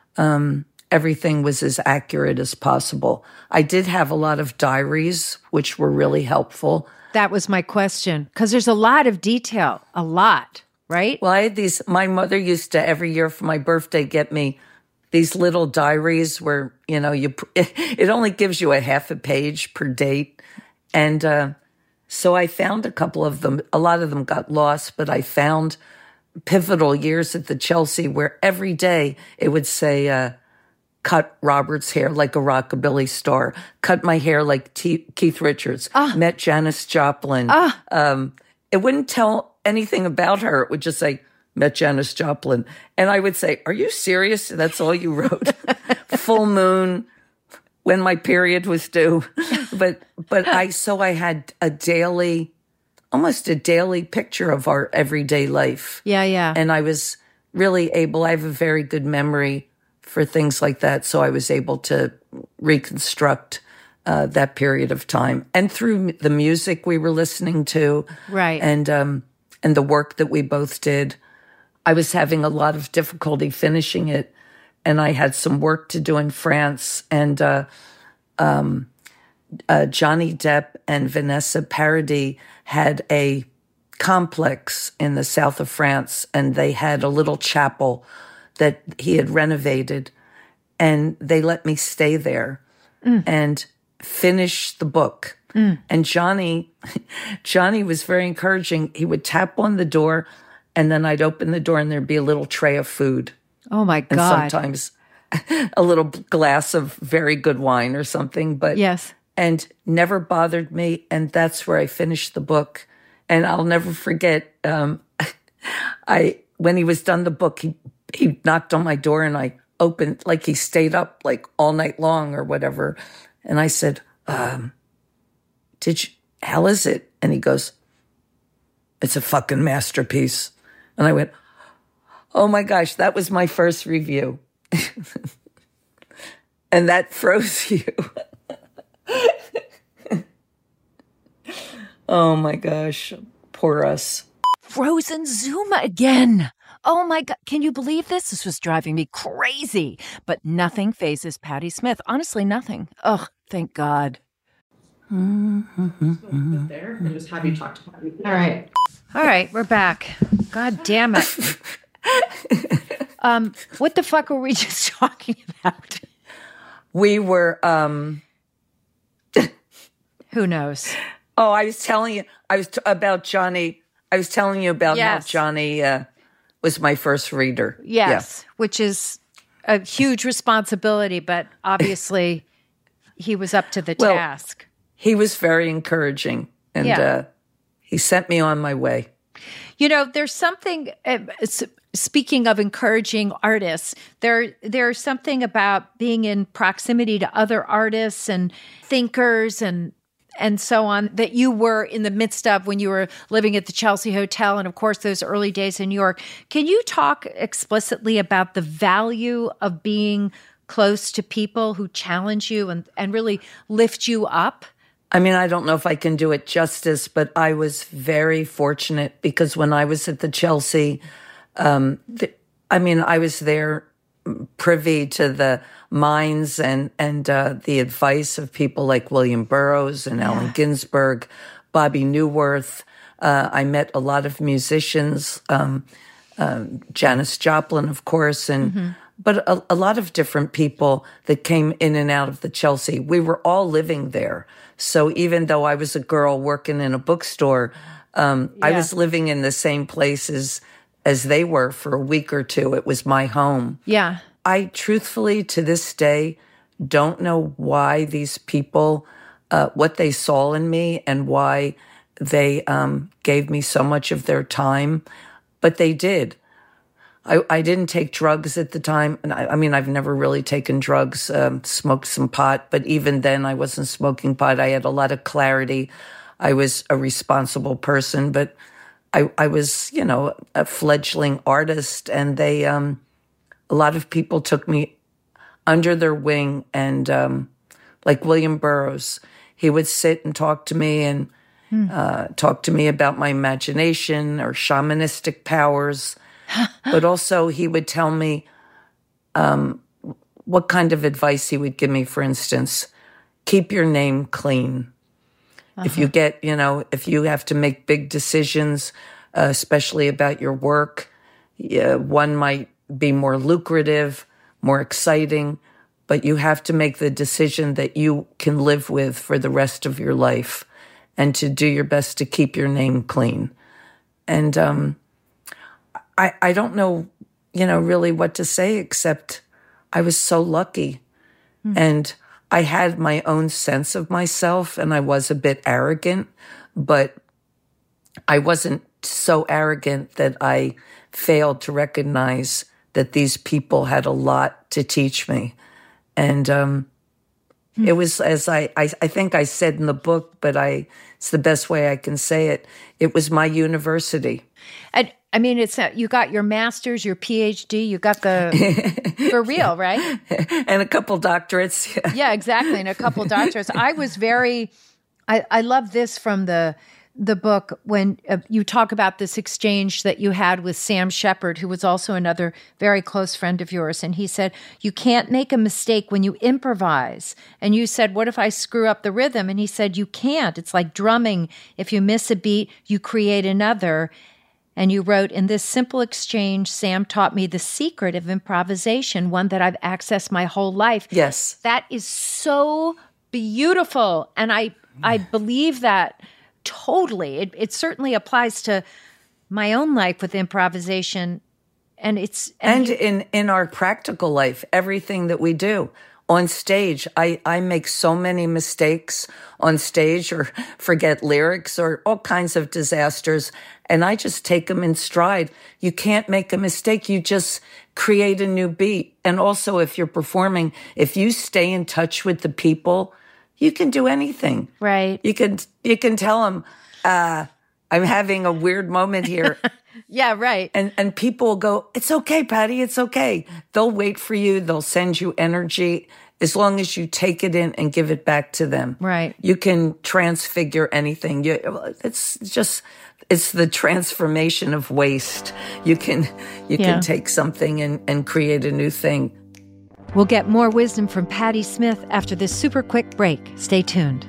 um, everything was as accurate as possible. I did have a lot of diaries, which were really helpful. That was my question, because there's a lot of detail, a lot, right? Well, I had these, my mother used to every year for my birthday get me these little diaries where, you know, you it only gives you a half a page per date. And uh, so I found a couple of them. A lot of them got lost, but I found pivotal years at the Chelsea where every day it would say, uh, cut Robert's hair like a rockabilly star, cut my hair like T- Keith Richards, ah. met Janis Joplin. Ah. Um, it wouldn't tell anything about her. It would just say, met Janis Joplin. And I would say, are you serious? That's all you wrote? Full moon, when my period was due. But, but I, so I had a daily, almost a daily picture of our everyday life. Yeah, yeah. And I was really able, I have a very good memory for things like that. So I was able to reconstruct uh, that period of time. And through the music we were listening to. Right. And, um, and the work that we both did, I was having a lot of difficulty finishing it. And I had some work to do in France. And uh, um, uh, Johnny Depp and Vanessa Paradis had a complex in the south of France, and they had a little chapel that he had renovated, and they let me stay there mm. and finish the book. Mm. And Johnny, Johnny was very encouraging. He would tap on the door, and then I'd open the door and there'd be a little tray of food. Oh my God. And sometimes a little glass of very good wine or something. But yes. And never bothered me. And that's where I finished the book. And I'll never forget, um, I when he was done the book, he, he knocked on my door and I opened, like he stayed up like all night long or whatever. And I said, um, did you, how is it? And he goes, it's a fucking masterpiece. And I went, oh my gosh, that was my first review. And that froze you. Oh my gosh, poor us. Frozen Zuma again. Oh my God, can you believe this? This was driving me crazy. But nothing phases Patti Smith. Honestly, nothing. Oh, thank God. Mm-hmm. There and just have you talk to Patti. All right. All right, we're back. God damn it. um, what the fuck were we just talking about? We were, um... Who knows? Oh, I was telling you, I was t- about Johnny. I was telling you about yes. how Johnny uh, was my first reader. Yes, yeah. Which is a huge responsibility, but obviously he was up to the well, task. He was very encouraging, and yeah. uh, he sent me on my way. You know, there's something, uh, speaking of encouraging artists, there there's something about being in proximity to other artists and thinkers and and so on that you were in the midst of when you were living at the Chelsea Hotel and, of course, those early days in New York. Can you talk explicitly about the value of being close to people who challenge you and, and really lift you up? I mean, I don't know if I can do it justice, but I was very fortunate because when I was at the Chelsea, um, the, I mean, I was there privy to the minds and and uh, the advice of people like William Burroughs and yeah. Allen Ginsberg, Bobby Newworth. Uh, I met a lot of musicians, um, um, Janis Joplin, of course, and mm-hmm. but a, a lot of different people that came in and out of the Chelsea. We were all living there. So even though I was a girl working in a bookstore, um, yeah. I was living in the same places as they were for a week or two. It was my home. Yeah. I truthfully, to this day, don't know why these people, uh, what they saw in me and why they um, gave me so much of their time, but they did. I, I didn't take drugs at the time. And I, I mean, I've never really taken drugs, um, smoked some pot, but even then I wasn't smoking pot. I had a lot of clarity. I was a responsible person, but I, I was, you know, a fledgling artist, and they, um, a lot of people took me under their wing, and um, like William Burroughs, he would sit and talk to me and hmm. uh, talk to me about my imagination or shamanistic powers, but also he would tell me um, what kind of advice he would give me. For instance, keep your name clean. Uh-huh. If you get, you know, if you have to make big decisions, uh, especially about your work, yeah, one might be more lucrative, more exciting, but you have to make the decision that you can live with for the rest of your life and to do your best to keep your name clean. And um, I, I don't know, you know, really what to say, except I was so lucky. Mm. And I had my own sense of myself, and I was a bit arrogant, but I wasn't so arrogant that I failed to recognize that these people had a lot to teach me. And um, mm. it was, as I, I, I think I said in the book, but I it's the best way I can say it, it was my university. And I mean, it's a, you got your master's, your P H D, you got the, for real, right? And a couple doctorates. Yeah, yeah, exactly, and a couple doctorates. I was very, I, I love this from the the book when uh, you talk about this exchange that you had with Sam Shepard, who was also another very close friend of yours. And he said, you can't make a mistake when you improvise. And you said, what if I screw up the rhythm? And he said, you can't. It's like drumming. If you miss a beat, you create another. And you wrote, in this simple exchange, Sam taught me the secret of improvisation, one that I've accessed my whole life. Yes. That is so beautiful. And I I believe that totally. It, it certainly applies to my own life with improvisation. And it's and, and you, in, in our practical life, everything that we do. On stage, I, I make so many mistakes on stage or forget lyrics or all kinds of disasters, and I just take them in stride. You can't make a mistake. You just create a new beat. And also, if you're performing, if you stay in touch with the people, you can do anything. Right. You can, you can tell them, uh, I'm having a weird moment here. Yeah, right. And and people will go, it's okay, Patty, it's okay. They'll wait for you. They'll send you energy as long as you take it in and give it back to them. Right. You can transfigure anything. You, it's just, it's the transformation of waste. You can you Yeah. can take something and, and create a new thing. We'll get more wisdom from Patti Smith after this super quick break. Stay tuned.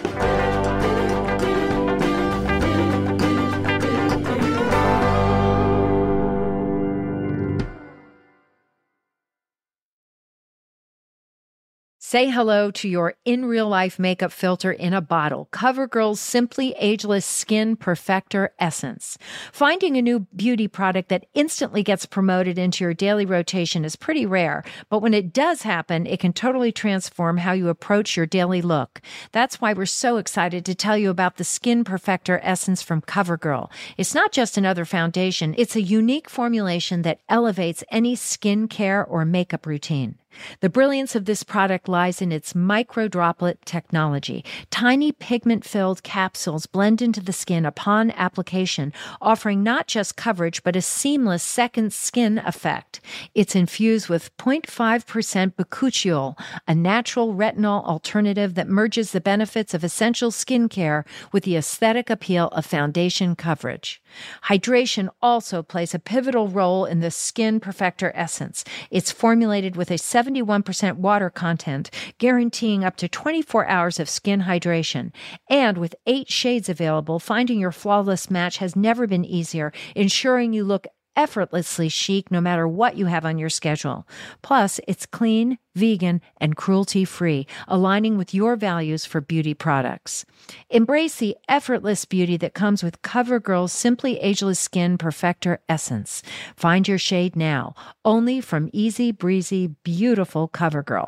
Say hello to your in-real-life makeup filter in a bottle, CoverGirl's Simply Ageless Skin Perfector Essence. Finding a new beauty product that instantly gets promoted into your daily rotation is pretty rare, but when it does happen, it can totally transform how you approach your daily look. That's why we're so excited to tell you about the Skin Perfector Essence from CoverGirl. It's not just another foundation, it's a unique formulation that elevates any skincare or makeup routine. The brilliance of this product lies in its microdroplet technology. Tiny pigment-filled capsules blend into the skin upon application, offering not just coverage, but a seamless second skin effect. It's infused with zero point five percent bakuchiol, a natural retinol alternative that merges the benefits of essential skincare with the aesthetic appeal of foundation coverage. Hydration also plays a pivotal role in the Skin Perfector Essence. It's formulated with a seventy-one percent water content, guaranteeing up to twenty-four hours of skin hydration. And with eight shades available, finding your flawless match has never been easier, ensuring you look effortlessly chic no matter what you have on your schedule. Plus, it's clean, vegan, and cruelty-free, aligning with your values for beauty products. Embrace the effortless beauty that comes with CoverGirl's Simply Ageless Skin Perfector Essence. Find your shade now, only from easy breezy, beautiful CoverGirl.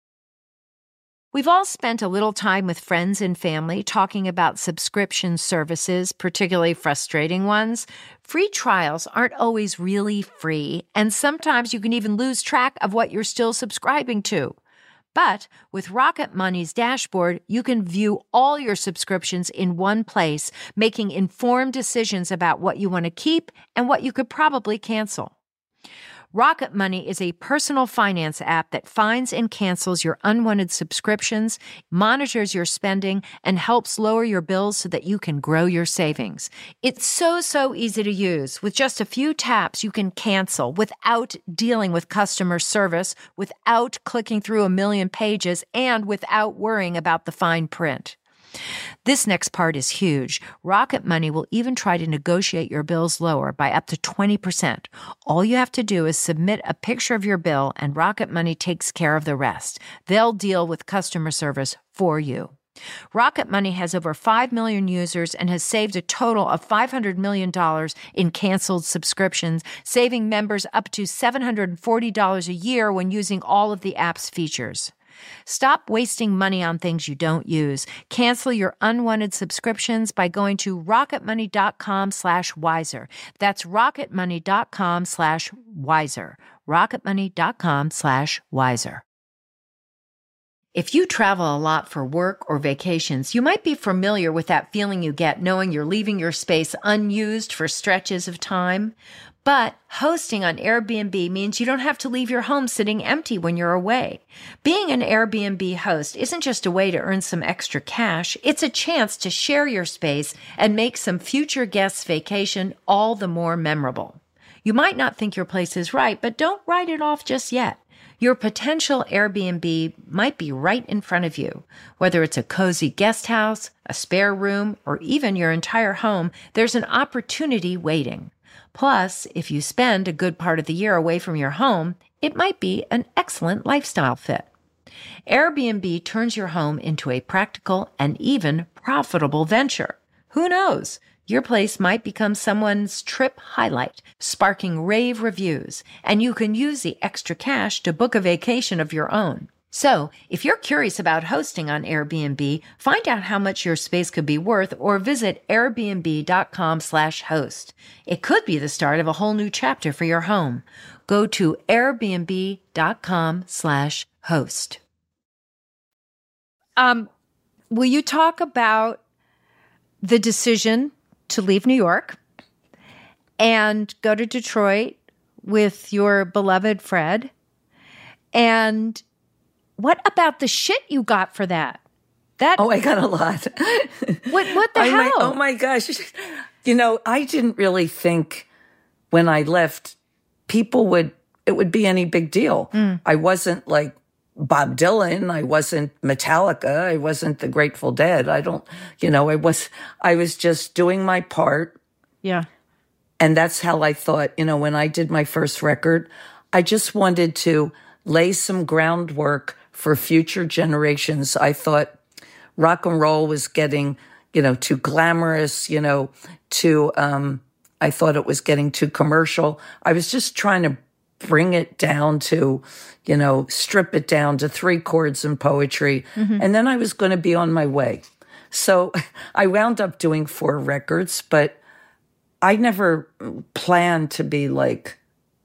We've all spent a little time with friends and family talking about subscription services, particularly frustrating ones. Free trials aren't always really free, and sometimes you can even lose track of what you're still subscribing to. But with Rocket Money's dashboard, you can view all your subscriptions in one place, making informed decisions about what you want to keep and what you could probably cancel. Rocket Money is a personal finance app that finds and cancels your unwanted subscriptions, monitors your spending, and helps lower your bills so that you can grow your savings. It's so, so easy to use. With just a few taps, you can cancel without dealing with customer service, without clicking through a million pages, and without worrying about the fine print. This next part is huge. Rocket Money will even try to negotiate your bills lower by up to twenty percent. All you have to do is submit a picture of your bill, and Rocket Money takes care of the rest. They'll deal with customer service for you. Rocket Money has over five million users and has saved a total of five hundred million dollars in canceled subscriptions, saving members up to seven hundred forty dollars a year when using all of the app's features. Stop wasting money on things you don't use. Cancel your unwanted subscriptions by going to rocketmoney.com slash wiser. That's rocketmoney.com slash wiser. rocketmoney.com slash wiser. If you travel a lot for work or vacations, you might be familiar with that feeling you get knowing you're leaving your space unused for stretches of time. But hosting on Airbnb means you don't have to leave your home sitting empty when you're away. Being an Airbnb host isn't just a way to earn some extra cash, it's a chance to share your space and make some future guests' vacation all the more memorable. You might not think your place is right, but don't write it off just yet. Your potential Airbnb might be right in front of you. Whether it's a cozy guest house, a spare room, or even your entire home, there's an opportunity waiting. Plus, if you spend a good part of the year away from your home, it might be an excellent lifestyle fit. Airbnb turns your home into a practical and even profitable venture. Who knows? Your place might become someone's trip highlight, sparking rave reviews, and you can use the extra cash to book a vacation of your own. So, if you're curious about hosting on Airbnb, find out how much your space could be worth or visit airbnb.com slash host. It could be the start of a whole new chapter for your home. Go to airbnb.com slash host. Um, will you talk about the decision to leave New York and go to Detroit with your beloved Fred? And what about the shit you got for that? That Oh, I got a lot. What what the I hell? might- oh my gosh. You know, I didn't really think when I left people would it would be any big deal. Mm. I wasn't like Bob Dylan, I wasn't Metallica, I wasn't the Grateful Dead. I don't, you know, I was I was just doing my part. Yeah. And that's how I thought, you know, when I did my first record, I just wanted to lay some groundwork for future generations. I thought rock and roll was getting, you know, too glamorous, you know, too, um, I thought it was getting too commercial. I was just trying to bring it down to, you know, strip it down to three chords and poetry. Mm-hmm. And then I was going to be on my way. So I wound up doing four records, but I never planned to be like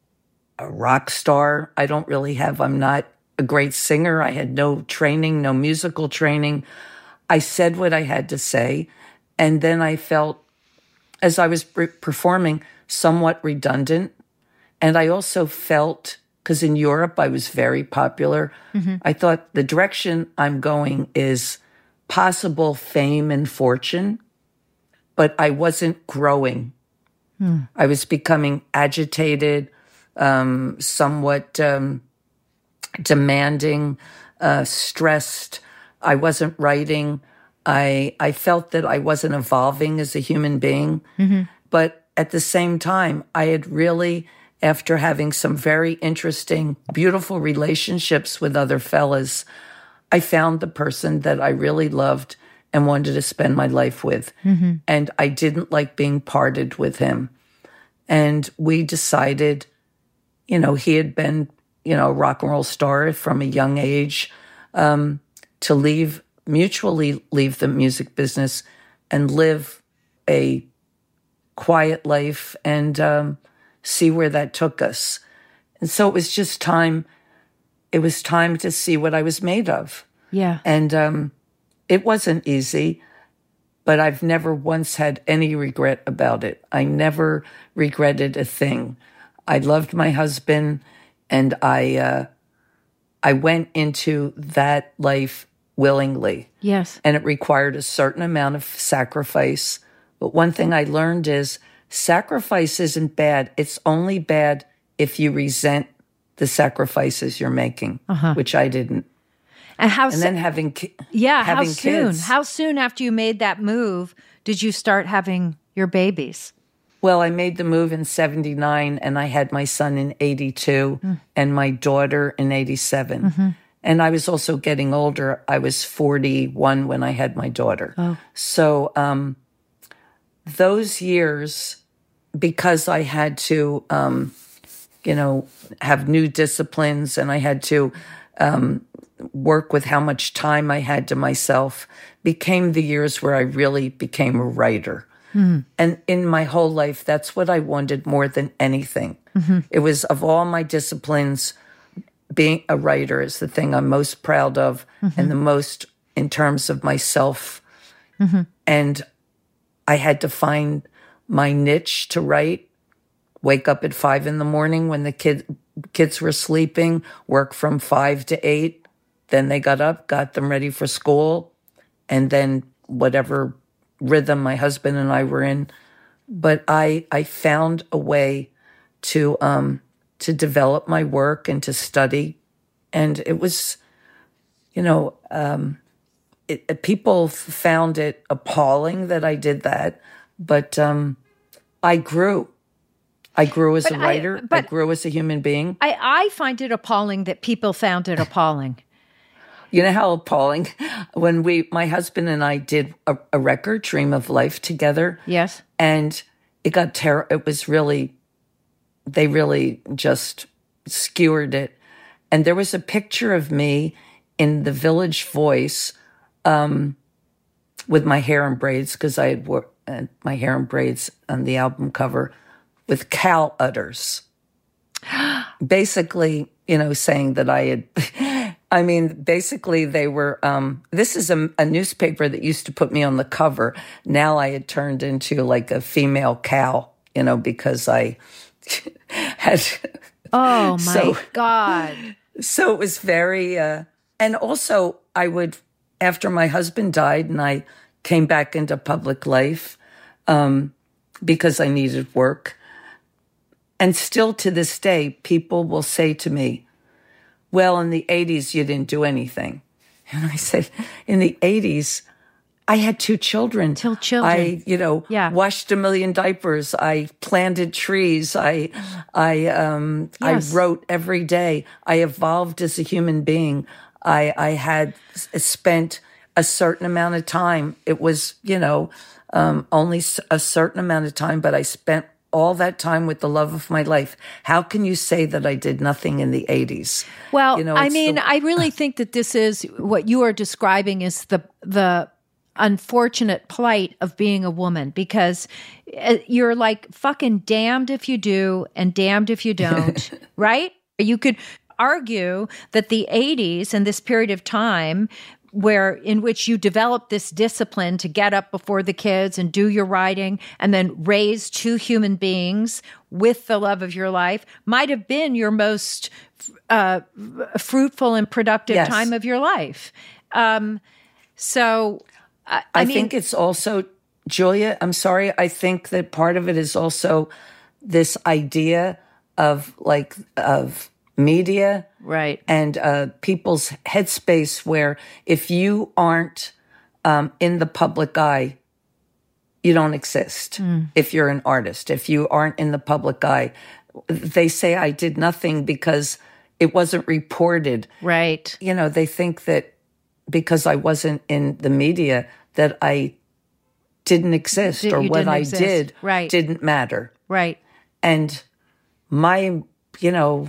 a rock star. I don't really have, I'm not a great singer. I had no training, no musical training. I said what I had to say. And then I felt, as I was pre- performing, somewhat redundant. And I also felt, because in Europe I was very popular, mm-hmm. I thought the direction I'm going is possible fame and fortune, but I wasn't growing. Mm. I was becoming agitated, um, somewhat um, demanding, uh, stressed. I wasn't writing. I I felt that I wasn't evolving as a human being. Mm-hmm. But at the same time, I had really, after having some very interesting, beautiful relationships with other fellas, I found the person that I really loved and wanted to spend my life with. Mm-hmm. And I didn't like being parted with him. And we decided, you know, he had been, you know, a rock and roll star from a young age, um, to leave, mutually leave the music business and live a quiet life and um, see where that took us. And so it was just time, it was time to see what I was made of. Yeah. And um, it wasn't easy, but I've never once had any regret about it. I never regretted a thing. I loved my husband, and I uh, I went into that life willingly. Yes. And it required a certain amount of sacrifice. But one thing I learned is sacrifice isn't bad. It's only bad if you resent the sacrifices you're making, uh-huh. which I didn't. And how? And so- then having ki- yeah, having how soon? kids. How soon after you made that move did you start having your babies? Well, I made the move in seventy-nine, and I had my son in eighty-two mm. and my daughter in eighty-seven. Mm-hmm. And I was also getting older. I was forty-one when I had my daughter. Oh. So um, those years, because I had to, um, you know, have new disciplines, and I had to um, work with how much time I had to myself, became the years where I really became a writer. Mm-hmm. And in my whole life, that's what I wanted more than anything. Mm-hmm. It was, of all my disciplines, being a writer is the thing I'm most proud of, mm-hmm. and the most in terms of myself. Mm-hmm. And I had to find my niche to write, wake up at five in the morning when the kid, kids were sleeping, work from five to eight. Then they got up, got them ready for school, and then whatever rhythm my husband and I were in. But I I found a way to um, to develop my work and to study. And it was, you know, um, it, it, people found it appalling that I did that. But um, I grew. I grew as but a writer. I, but I grew as a human being. I, I find it appalling that people found it appalling. You know how appalling when we, my husband and I did a, a record, Dream of Life, together. Yes. And it got terrible. It was really, they really just skewered it. And there was a picture of me in the Village Voice um, with my hair in braids, because I had wore uh, my hair in braids on the album cover, with cow udders. Basically, you know, saying that I had, I mean, basically they were, um, this is a, a newspaper that used to put me on the cover. Now I had turned into like a female cow, you know, because I had. Oh my so, God. So it was very, uh, and also I would, after my husband died and I came back into public life, um, because I needed work. And still to this day, people will say to me, well, in the eighties, you didn't do anything. And I said, in the eighties, I had two children. Two children. I, you know, yeah. washed a million diapers. I planted trees. I, I, um, yes. I wrote every day. I evolved as a human being. I, I had spent a certain amount of time. It was, you know, um, only a certain amount of time, but I spent all that time with the love of my life. How can you say that I did nothing in the eighties? Well, you know, I mean, the- I really think that this is what you are describing is the the unfortunate plight of being a woman, because you're like fucking damned if you do and damned if you don't, right? You could argue that the eighties and this period of time where in which you develop this discipline to get up before the kids and do your writing and then raise two human beings with the love of your life might have been your most uh, fruitful and productive yes. time of your life. Um, so, I, I, I mean, think it's also, Julia, I'm sorry, I think that part of it is also this idea of like, of media right, and uh, people's headspace where if you aren't um, in the public eye, you don't exist. Mm. If you're an artist, if you aren't in the public eye, they say I did nothing because it wasn't reported. Right. You know, they think that because I wasn't in the media that I didn't exist Did, or what I exist. did right. didn't matter. Right. And my, you know,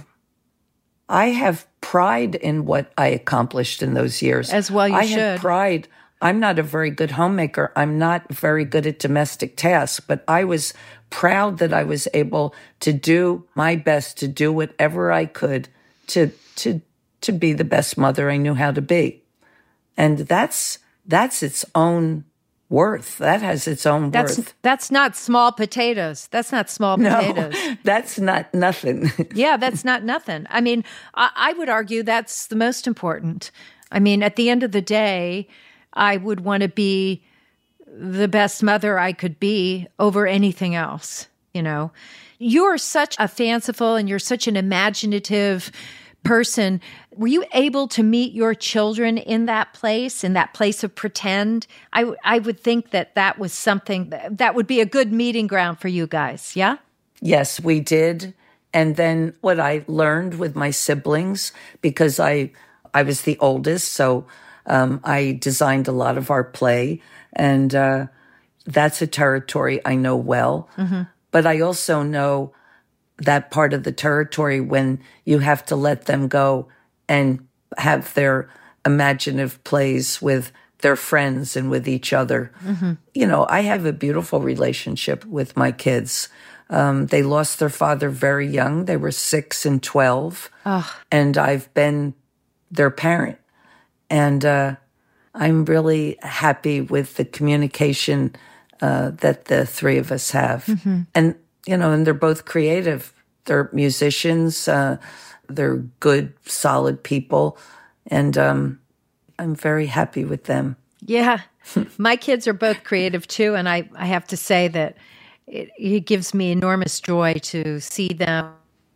I have pride in what I accomplished in those years. As well you I should. have pride. I'm not a very good homemaker. I'm not very good at domestic tasks, but I was proud that I was able to do my best, to do whatever I could to to to be the best mother I knew how to be. And that's that's its own worth. That has its own that's, worth. That's not small potatoes. That's not small potatoes. No, that's not nothing. Yeah, that's not nothing. I mean, I, I would argue that's the most important. I mean, at the end of the day, I would want to be the best mother I could be over anything else, you know. You're such a fanciful and you're such an imaginative person. Were you able to meet your children in that place, in that place of pretend? I, w- I would think that that was something that, that would be a good meeting ground for you guys, yeah? Yes, we did. And then what I learned with my siblings, because I I was the oldest, so um, I designed a lot of our play, and uh, that's a territory I know well. Mm-hmm. But I also know that part of the territory when you have to let them go and have their imaginative plays with their friends and with each other. Mm-hmm. You know, I have a beautiful relationship with my kids. Um, they lost their father very young. They were six and twelve. Oh. And I've been their parent. And uh, I'm really happy with the communication uh, that the three of us have. Mm-hmm. And, you know, and they're both creative. They're musicians. Uh, they're good, solid people. And um, I'm very happy with them. Yeah. My kids are both creative too. And I, I have to say that it, it gives me enormous joy to see them.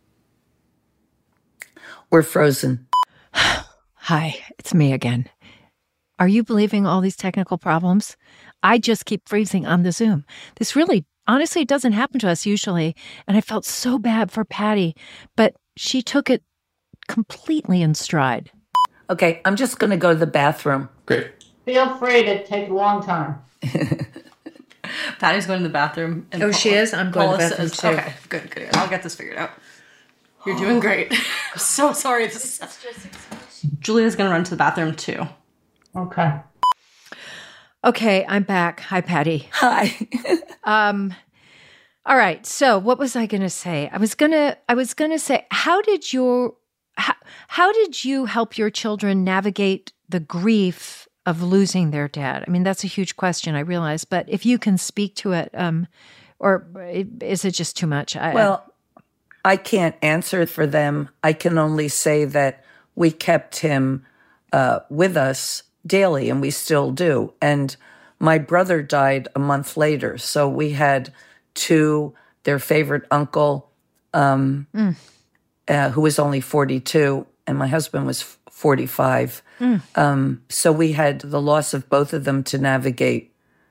We're frozen. Hi, it's me again. Are you believing all these technical problems? I just keep freezing on the Zoom. This really, honestly, it doesn't happen to us usually. And I felt so bad for Patty, but she took it completely in stride. Okay, I'm just going to go to the bathroom. Great. Feel free to take a long time. Patty's going to the bathroom. And Oh, she is? I'm going to the Paula bathroom, says- too. Okay, good, good. I'll get this figured out. You're doing great. I'm so sorry. This is... Julia's going to run to the bathroom, too. Okay. Okay, I'm back. Hi, Patty. Hi. Um, all right. So, what was I going to say? I was gonna. I was gonna say, how did your, how, how did you help your children navigate the grief of losing their dad? I mean, that's a huge question, I realize. But if you can speak to it, um, or is it just too much? I, Well, I can't answer for them. I can only say that we kept him uh, with us daily, and we still do. And my brother died a month later, so we had two, their favorite uncle, um, mm. uh, who was only forty-two, and my husband was forty-five. Mm. Um, so we had the loss of both of them to navigate.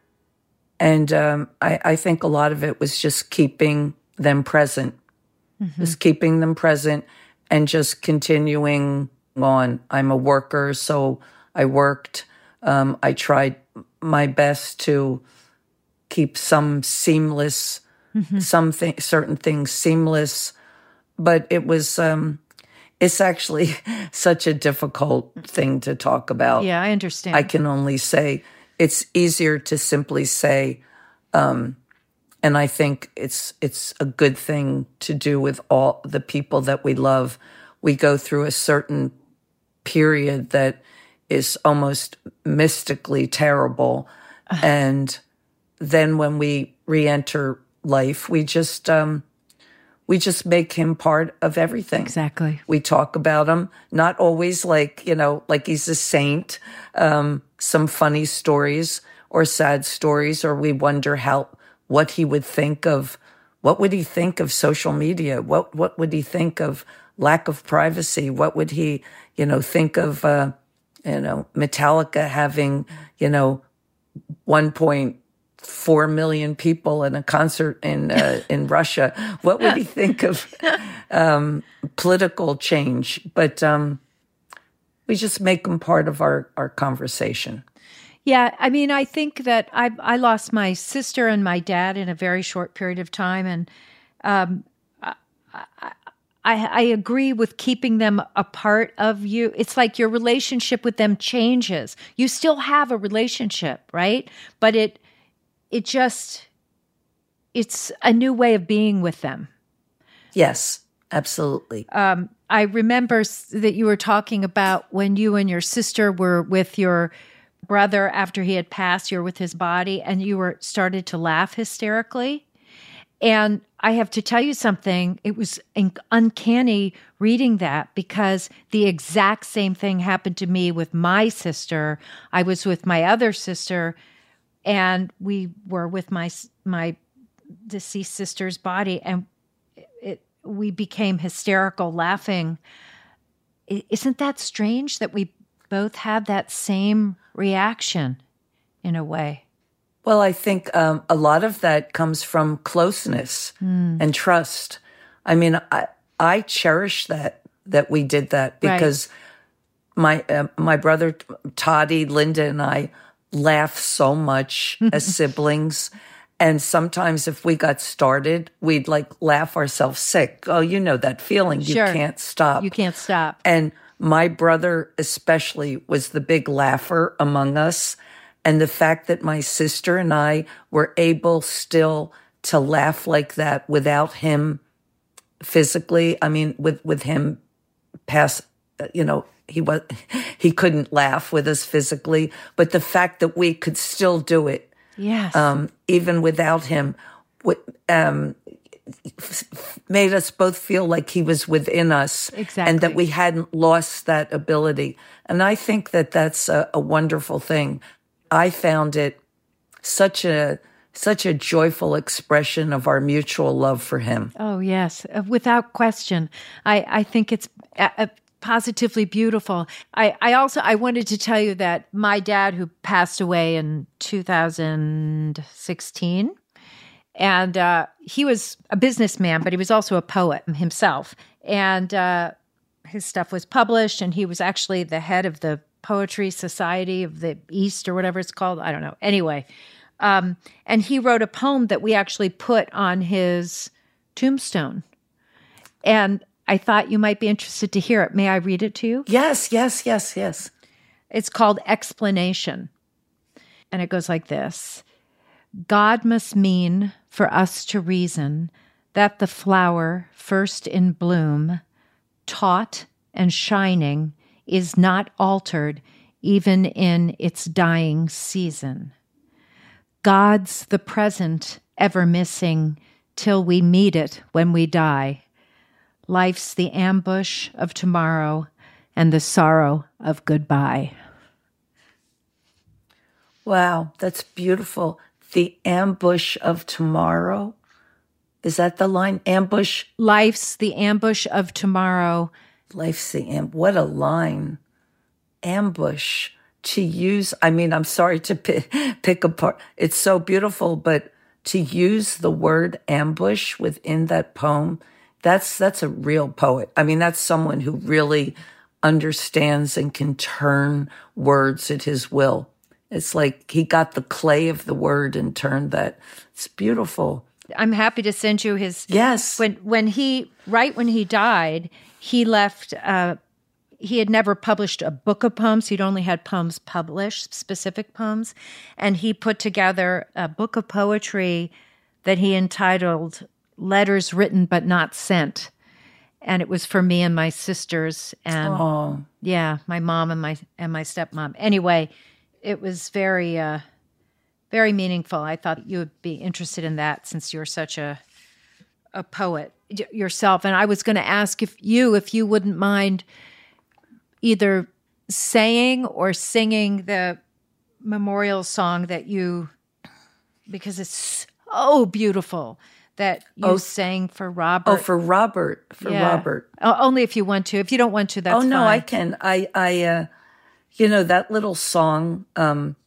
And um, I, I think a lot of it was just keeping them present, mm-hmm. just keeping them present and just continuing on. I'm a worker, so I worked. Um, I tried my best to keep some seamless, mm-hmm. some th- certain things seamless, but it was, um, it's actually such a difficult thing to talk about. Yeah, I understand. I can only say it's easier to simply say, um, and I think it's it's a good thing to do with all the people that we love. We go through a certain period that is almost mystically terrible. And then when we re-enter life, we just um, we just make him part of everything. Exactly. We talk about him, not always like, you know, like he's a saint, um, some funny stories or sad stories, or we wonder how, what he would think of, what would he think of social media? What, what would he think of lack of privacy? What would he, you know, think of, uh, you know, Metallica having, you know, one point four million people in a concert in uh, in Russia? What would he think of um, political change? But um, we just make them part of our, our conversation. Yeah, I mean, I think that I I lost my sister and my dad in a very short period of time, and um, I, I, I agree with keeping them a part of you. It's like your relationship with them changes. You still have a relationship, right? But it it just it's a new way of being with them. Yes, absolutely. Um, I remember that you were talking about when you and your sister were with your brother after he had passed. You were with his body, and you were started to laugh hysterically. And I have to tell you something. It was uncanny reading that, because the exact same thing happened to me with my sister. I was with my other sister, and we were with my my deceased sister's body, and it, we became hysterical laughing. Isn't that strange that we both had that same reaction in a way? Well, I think um, a lot of that comes from closeness mm. and trust. I mean, I, I cherish that, that we did that, because right. my uh, my brother Toddy, Linda, and I laugh so much as siblings. And sometimes if we got started, we'd like laugh ourselves sick. Oh, you know that feeling. Sure. You can't stop. You can't stop. And my brother especially was the big laugher among us. And the fact that my sister and I were able still to laugh like that without him physically, I mean, with, with him pass, you know, he was, he couldn't laugh with us physically, but the fact that we could still do it, yes, um, even without him, um, made us both feel like he was within us, exactly, and that we hadn't lost that ability. And I think that that's a, a wonderful thing. I found it such a such a joyful expression of our mutual love for him. Oh, yes, uh, without question. I, I think it's uh, uh, positively beautiful. I, I also, I wanted to tell you that my dad, who passed away in two thousand sixteen, and uh, he was a businessman, but he was also a poet himself. And uh, his stuff was published, and he was actually the head of the Poetry Society of the East or whatever it's called. I don't know. Anyway, um, and he wrote a poem that we actually put on his tombstone. And I thought you might be interested to hear it. May I read it to you? Yes, yes, yes, yes. It's called Explanation. And it goes like this. God must mean for us to reason that the flower first in bloom, taut and shining, is not altered even in its dying season. God's the present ever missing till we meet it when we die. Life's the ambush of tomorrow and the sorrow of goodbye. Wow, that's beautiful. The ambush of tomorrow. Is that the line? Ambush? Life's the ambush of tomorrow. Life's the am. What a line. Ambush. To use, I mean, I'm sorry to pick, pick apart. It's so beautiful, but to use the word ambush within that poem, that's that's a real poet. I mean, that's someone who really understands and can turn words at his will. It's like he got the clay of the word and turned that. It's beautiful. I'm happy to send you his. Yes. When when he right when he died, he left. Uh, he had never published a book of poems. He'd only had poems published, specific poems, and he put together a book of poetry that he entitled "Letters Written but Not Sent," and it was for me and my sisters, and Oh. yeah, my mom and my and my stepmom. Anyway, it was very. Uh, Very meaningful. I thought you would be interested in that since you're such a a poet y- yourself. And I was going to ask if you, if you wouldn't mind either saying or singing the memorial song that you, because it's so beautiful, that you Oh. sang for Robert. Oh, for Robert. For Yeah. Robert. O- Only if you want to. If you don't want to, that's oh, no, fine. I can. I, I, uh, you know, that little song, um,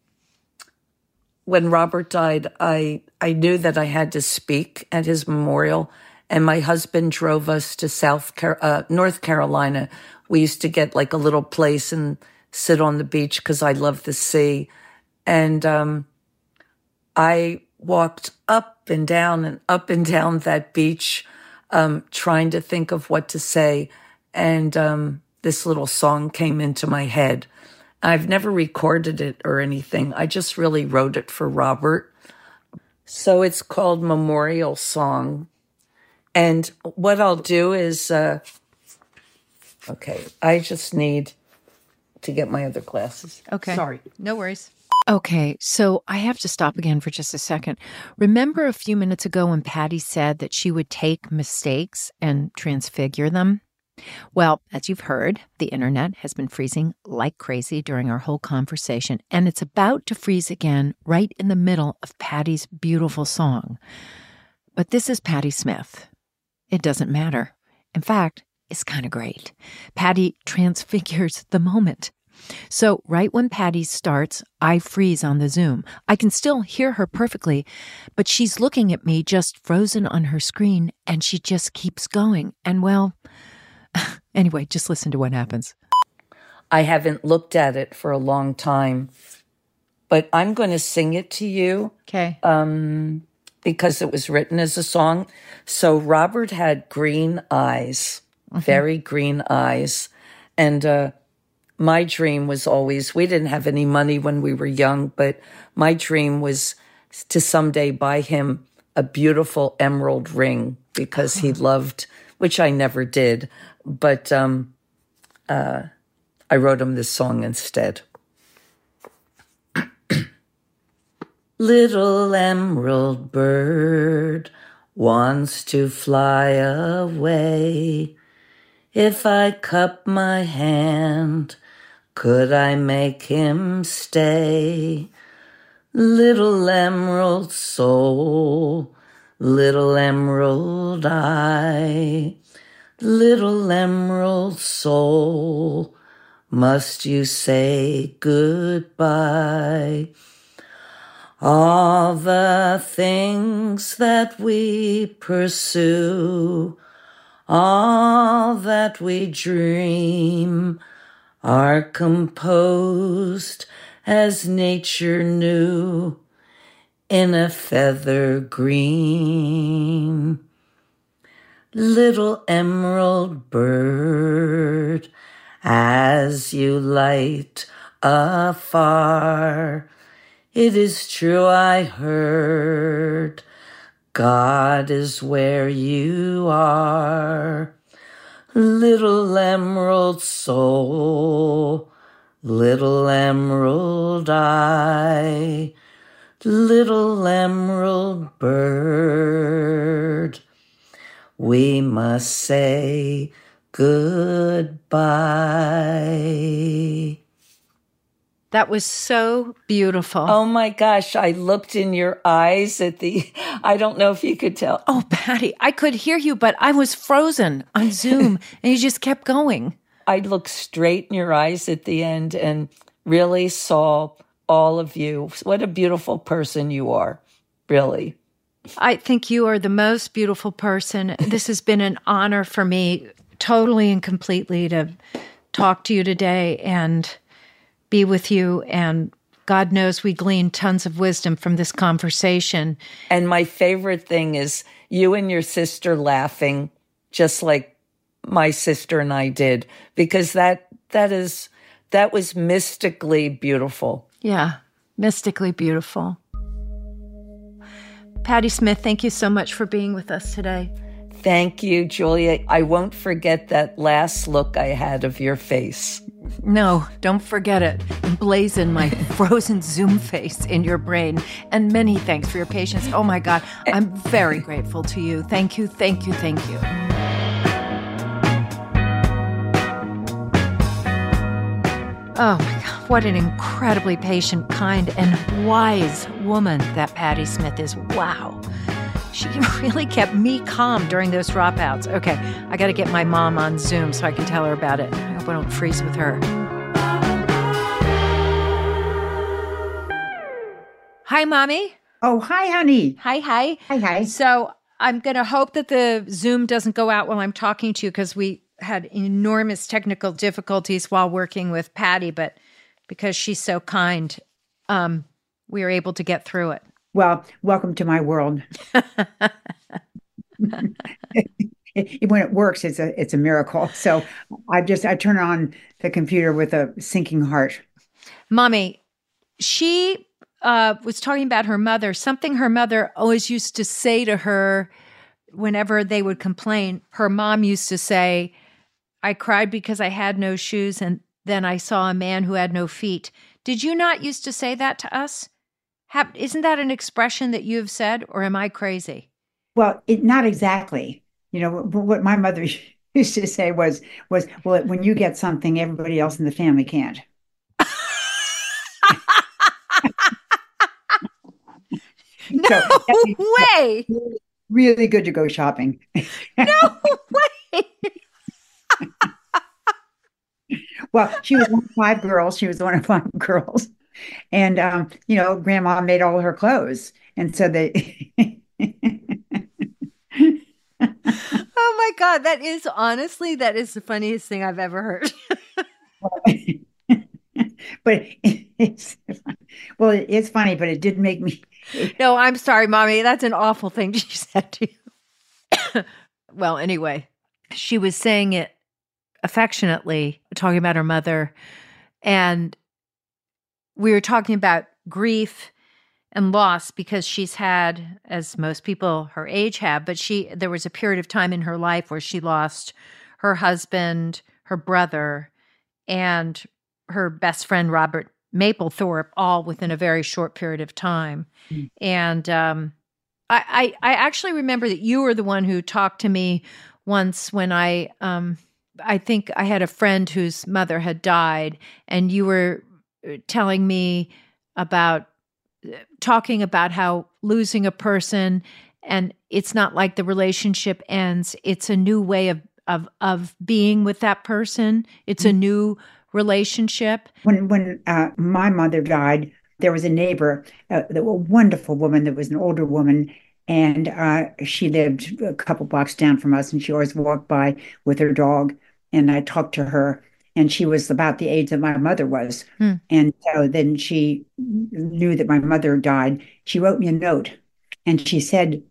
when Robert died, I, I knew that I had to speak at his memorial, and my husband drove us to South Car- uh, North Carolina. We used to get like a little place and sit on the beach because I love the sea. And um, I walked up and down and up and down that beach, um, trying to think of what to say. And um, this little song came into my head. I've never recorded it or anything. I just really wrote it for Robert. So it's called Memorial Song. And what I'll do is, uh, okay, I just need to get my other glasses. Okay. Sorry. No worries. Okay, so I have to stop again for just a second. Remember a few minutes ago when Patty said that she would take mistakes and transfigure them? Well, as you've heard, the internet has been freezing like crazy during our whole conversation, and it's about to freeze again right in the middle of Patty's beautiful song. But this is Patti Smith. It doesn't matter. In fact, it's kind of great. Patty transfigures the moment. So right when Patty starts, I freeze on the Zoom. I can still hear her perfectly, but she's looking at me just frozen on her screen, and she just keeps going. And well... Anyway, just listen to what happens. I haven't looked at it for a long time, but I'm going to sing it to you. Okay. Um, because it was written as a song. So Robert had green eyes, mm-hmm. very green eyes. And uh, my dream was always, we didn't have any money when we were young, but my dream was to someday buy him a beautiful emerald ring because he loved, which I never did. But um, uh, I wrote him this song instead. Little emerald bird wants to fly away. If I cup my hand, could I make him stay? Little emerald soul, little emerald eye. Little emerald soul, must you say goodbye? All the things that we pursue All that we dream are composed as nature knew in a feather green. Little emerald bird, as you light afar, it is true I heard, God is where you are. Little emerald soul, little emerald eye, little emerald bird, we must say goodbye. That was so beautiful. Oh my gosh, I looked in your eyes at the, I don't know if you could tell. Oh, Patty, I could hear you, but I was frozen on Zoom and you just kept going. I looked straight in your eyes at the end and really saw all of you. What a beautiful person you are, really. I think you are the most beautiful person. This has been an honor for me, totally and completely, to talk to you today and be with you. And God knows we gleaned tons of wisdom from this conversation. And my favorite thing is you and your sister laughing, just like my sister and I did, because that that is that was mystically beautiful. Yeah, mystically beautiful. Patti Smith, thank you so much for being with us today. Thank you, Julia. I won't forget that last look I had of your face. No, don't forget it. Emblazon my frozen Zoom face in your brain. And many thanks for your patience. Oh my God, I'm very grateful to you. Thank you, thank you, thank you. Oh my God, what an incredibly patient, kind, and wise woman that Patti Smith is. Wow. She really kept me calm during those dropouts. Okay, I got to get my mom on Zoom so I can tell her about it. I hope I don't freeze with her. Hi, Mommy. Oh, hi, honey. Hi, hi. Hi, hi. So I'm going to hope that the Zoom doesn't go out while I'm talking to you because we had enormous technical difficulties while working with Patty, but because she's so kind, um, we were able to get through it. Well, welcome to my world. When it works, it's a it's a miracle. So I just I turn on the computer with a sinking heart. Mommy, she uh, was talking about her mother. Something her mother always used to say to her whenever they would complain. Her mom used to say, "I cried because I had no shoes, and then I saw a man who had no feet." Did you not used to say that to us? Have, isn't that an expression that you've said, or am I crazy? Well, it, not exactly. You know, what my mother used to say was, was, well, when you get something, everybody else in the family can't. No so, way! Really good to go shopping. No way! Well, she was one of five girls. She was one of five girls. And, um, you know, grandma made all her clothes. And so they. Oh my God. That is honestly, that is the funniest thing I've ever heard. But it's, well, it's funny, but it did make me. No, I'm sorry, Mommy. That's an awful thing she said to you. Well, anyway, she was saying it affectionately, talking about her mother. And we were talking about grief and loss because she's had, as most people her age have, but she there was a period of time in her life where she lost her husband, her brother, and her best friend, Robert Mapplethorpe, all within a very short period of time. Mm. And um, I, I, I actually remember that you were the one who talked to me once when I, um, I think I had a friend whose mother had died, and you were telling me about talking about how losing a person, and it's not like the relationship ends. It's a new way of of of being with that person. It's a new relationship. When when uh, my mother died, there was a neighbor, uh, a wonderful woman that was an older woman, And uh, she lived a couple blocks down from us, and she always walked by with her dog. And I talked to her, and she was about the age that my mother was. Hmm. And so then she knew that my mother died. She wrote me a note, and she said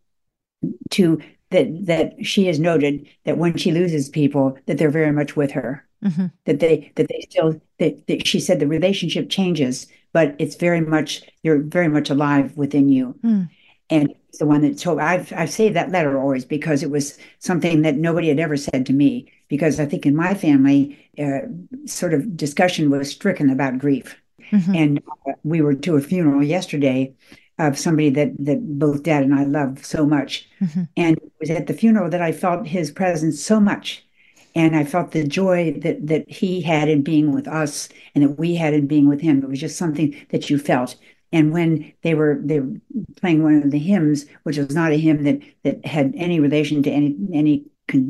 to that that she has noted that when she loses people, that they're very much with her. Mm-hmm. That they that they still that, that she said the relationship changes, but it's very much you're very much alive within you. Hmm. And it's the one that so I've I've saved that letter always because it was something that nobody had ever said to me. Because I think in my family, uh, sort of discussion was stricken about grief. Mm-hmm. And uh, we were to a funeral yesterday of somebody that that both Dad and I love so much. Mm-hmm. And it was at the funeral that I felt his presence so much. And I felt the joy that that he had in being with us and that we had in being with him. It was just something that you felt. And when they were they were playing one of the hymns, which was not a hymn that that had any relation to any any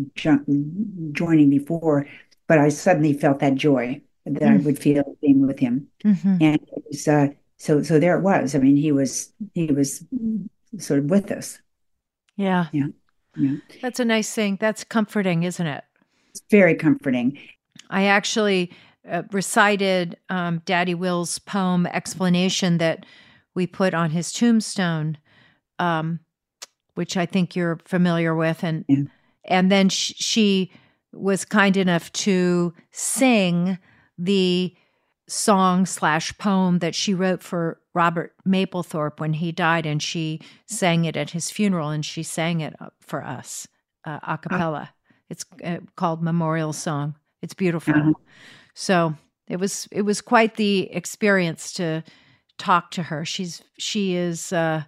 conjun- joining before, but I suddenly felt that joy that mm-hmm. I would feel being with him. Mm-hmm. And it was uh, so so there it was. I mean, he was he was sort of with us. Yeah. Yeah. Yeah. That's a nice thing. That's comforting, isn't it? It's very comforting. I actually uh, recited um, Daddy Will's poem explanation that we put on his tombstone, um, which I think you're familiar with. And yeah. and then sh- she was kind enough to sing the song slash poem that she wrote for Robert Mapplethorpe when he died, and she sang it at his funeral, and she sang it for us uh, a cappella. Uh, it's uh, called Memorial Song. It's beautiful. Uh-huh. So it was it was quite the experience to talk to her. She's she is uh,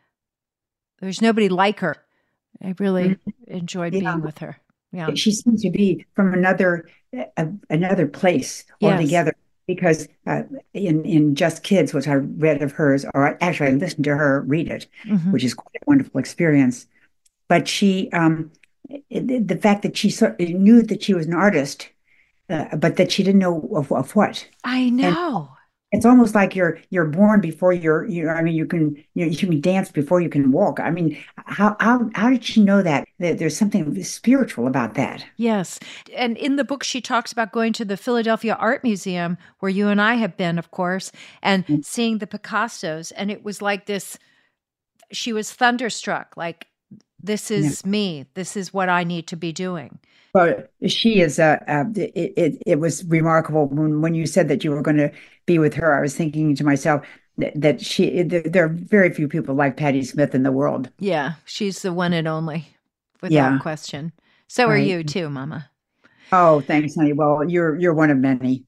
there's nobody like her. I really mm-hmm. enjoyed yeah. being with her. Yeah, she seems to be from another uh, another place yes. altogether. Because uh, in in Just Kids, which I read of hers, or actually I listened to her read it, mm-hmm. which is quite a wonderful experience. But she, um, it, the fact that she sort of knew that she was an artist, uh, but that she didn't know of, of what. I know. And it's almost like you're you're born before you're you. I mean, you can you, you can dance before you can walk. I mean, how how how did she know that? That there's something spiritual about that. Yes, and in the book she talks about going to the Philadelphia Art Museum, where you and I have been, of course, and mm-hmm. seeing the Picassos, and it was like this. She was thunderstruck, like this is yeah. me. This is what I need to be doing. Well, she is. Uh, uh, it, it it was remarkable when when you said that you were going to be with her. I was thinking to myself that, that she. There are very few people like Patti Smith in the world. Yeah, she's the one and only, without yeah. question. So right. are you too, Mama. Oh, thanks, honey. Well, you're you're one of many.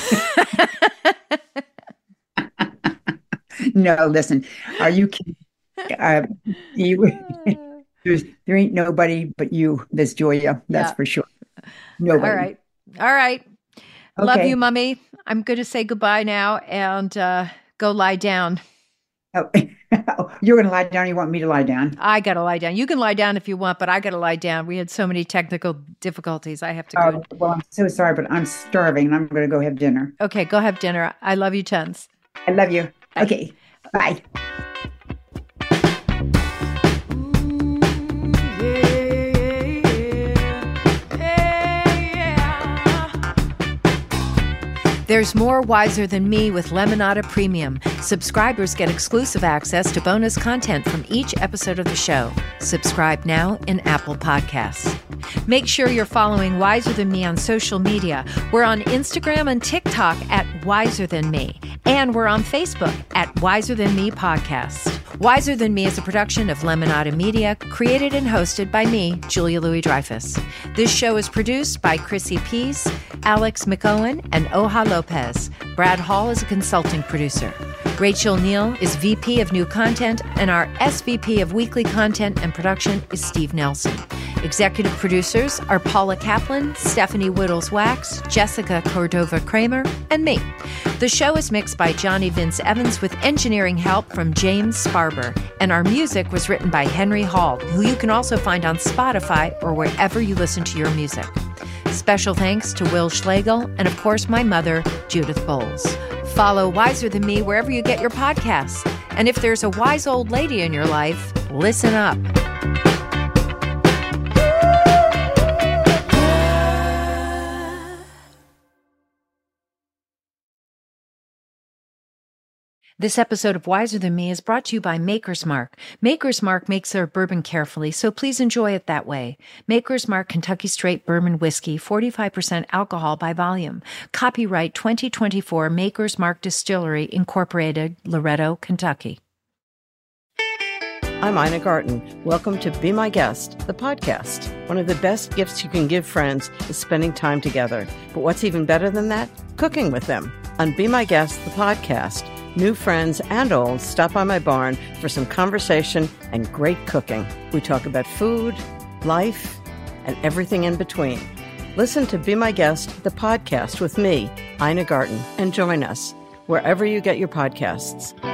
No, listen. Are you kidding? Uh, you. There's, there ain't nobody but you, Miss Julia. That's yeah. for sure. Nobody. All right. All right. Okay. Love you, Mummy. I'm going to say goodbye now and uh, go lie down. Oh, you're going to lie down? You want me to lie down? I got to lie down. You can lie down if you want, but I got to lie down. We had so many technical difficulties. I have to go. Oh, well, I'm so sorry, but I'm starving and I'm going to go have dinner. Okay, go have dinner. I love you tons. I love you. Bye. Okay. Bye. There's more Wiser Than Me with Lemonada Premium. Subscribers get exclusive access to bonus content from each episode of the show. Subscribe now in Apple Podcasts. Make sure you're following Wiser Than Me on social media. We're on Instagram and TikTok at Wiser Than Me. And we're on Facebook at Wiser Than Me Podcasts. Wiser Than Me is a production of Lemonada Media, created and hosted by me, Julia Louis-Dreyfus. This show is produced by Chrissy Peace, Alex McOwen, and Oha Lopez. Brad Hall is a consulting producer. Rachel Neal is V P of New Content, and our S V P of Weekly Content and Production is Steve Nelson. Executive producers are Paula Kaplan, Stephanie Whittles-Wax, Jessica Cordova-Kramer, and me. The show is mixed by Johnny Vince Evans with engineering help from James Sparber, and our music was written by Henry Hall, who you can also find on Spotify or wherever you listen to your music. Special thanks to Will Schlegel and, of course, my mother, Judith Bowles. Follow Wiser Than Me wherever you get your podcasts. And if there's a wise old lady in your life, listen up. This episode of Wiser Than Me is brought to you by Maker's Mark. Maker's Mark makes their bourbon carefully, so please enjoy it that way. Maker's Mark Kentucky Straight Bourbon Whiskey, forty-five percent alcohol by volume. Copyright twenty twenty-four Maker's Mark Distillery, Incorporated, Loretto, Kentucky. I'm Ina Garten. Welcome to Be My Guest, the podcast. One of the best gifts you can give friends is spending time together. But what's even better than that? Cooking with them. On Be My Guest, the podcast, new friends and old stop by my barn for some conversation and great cooking. We talk about food, life, and everything in between. Listen to Be My Guest, the podcast with me, Ina Garten, and join us wherever you get your podcasts.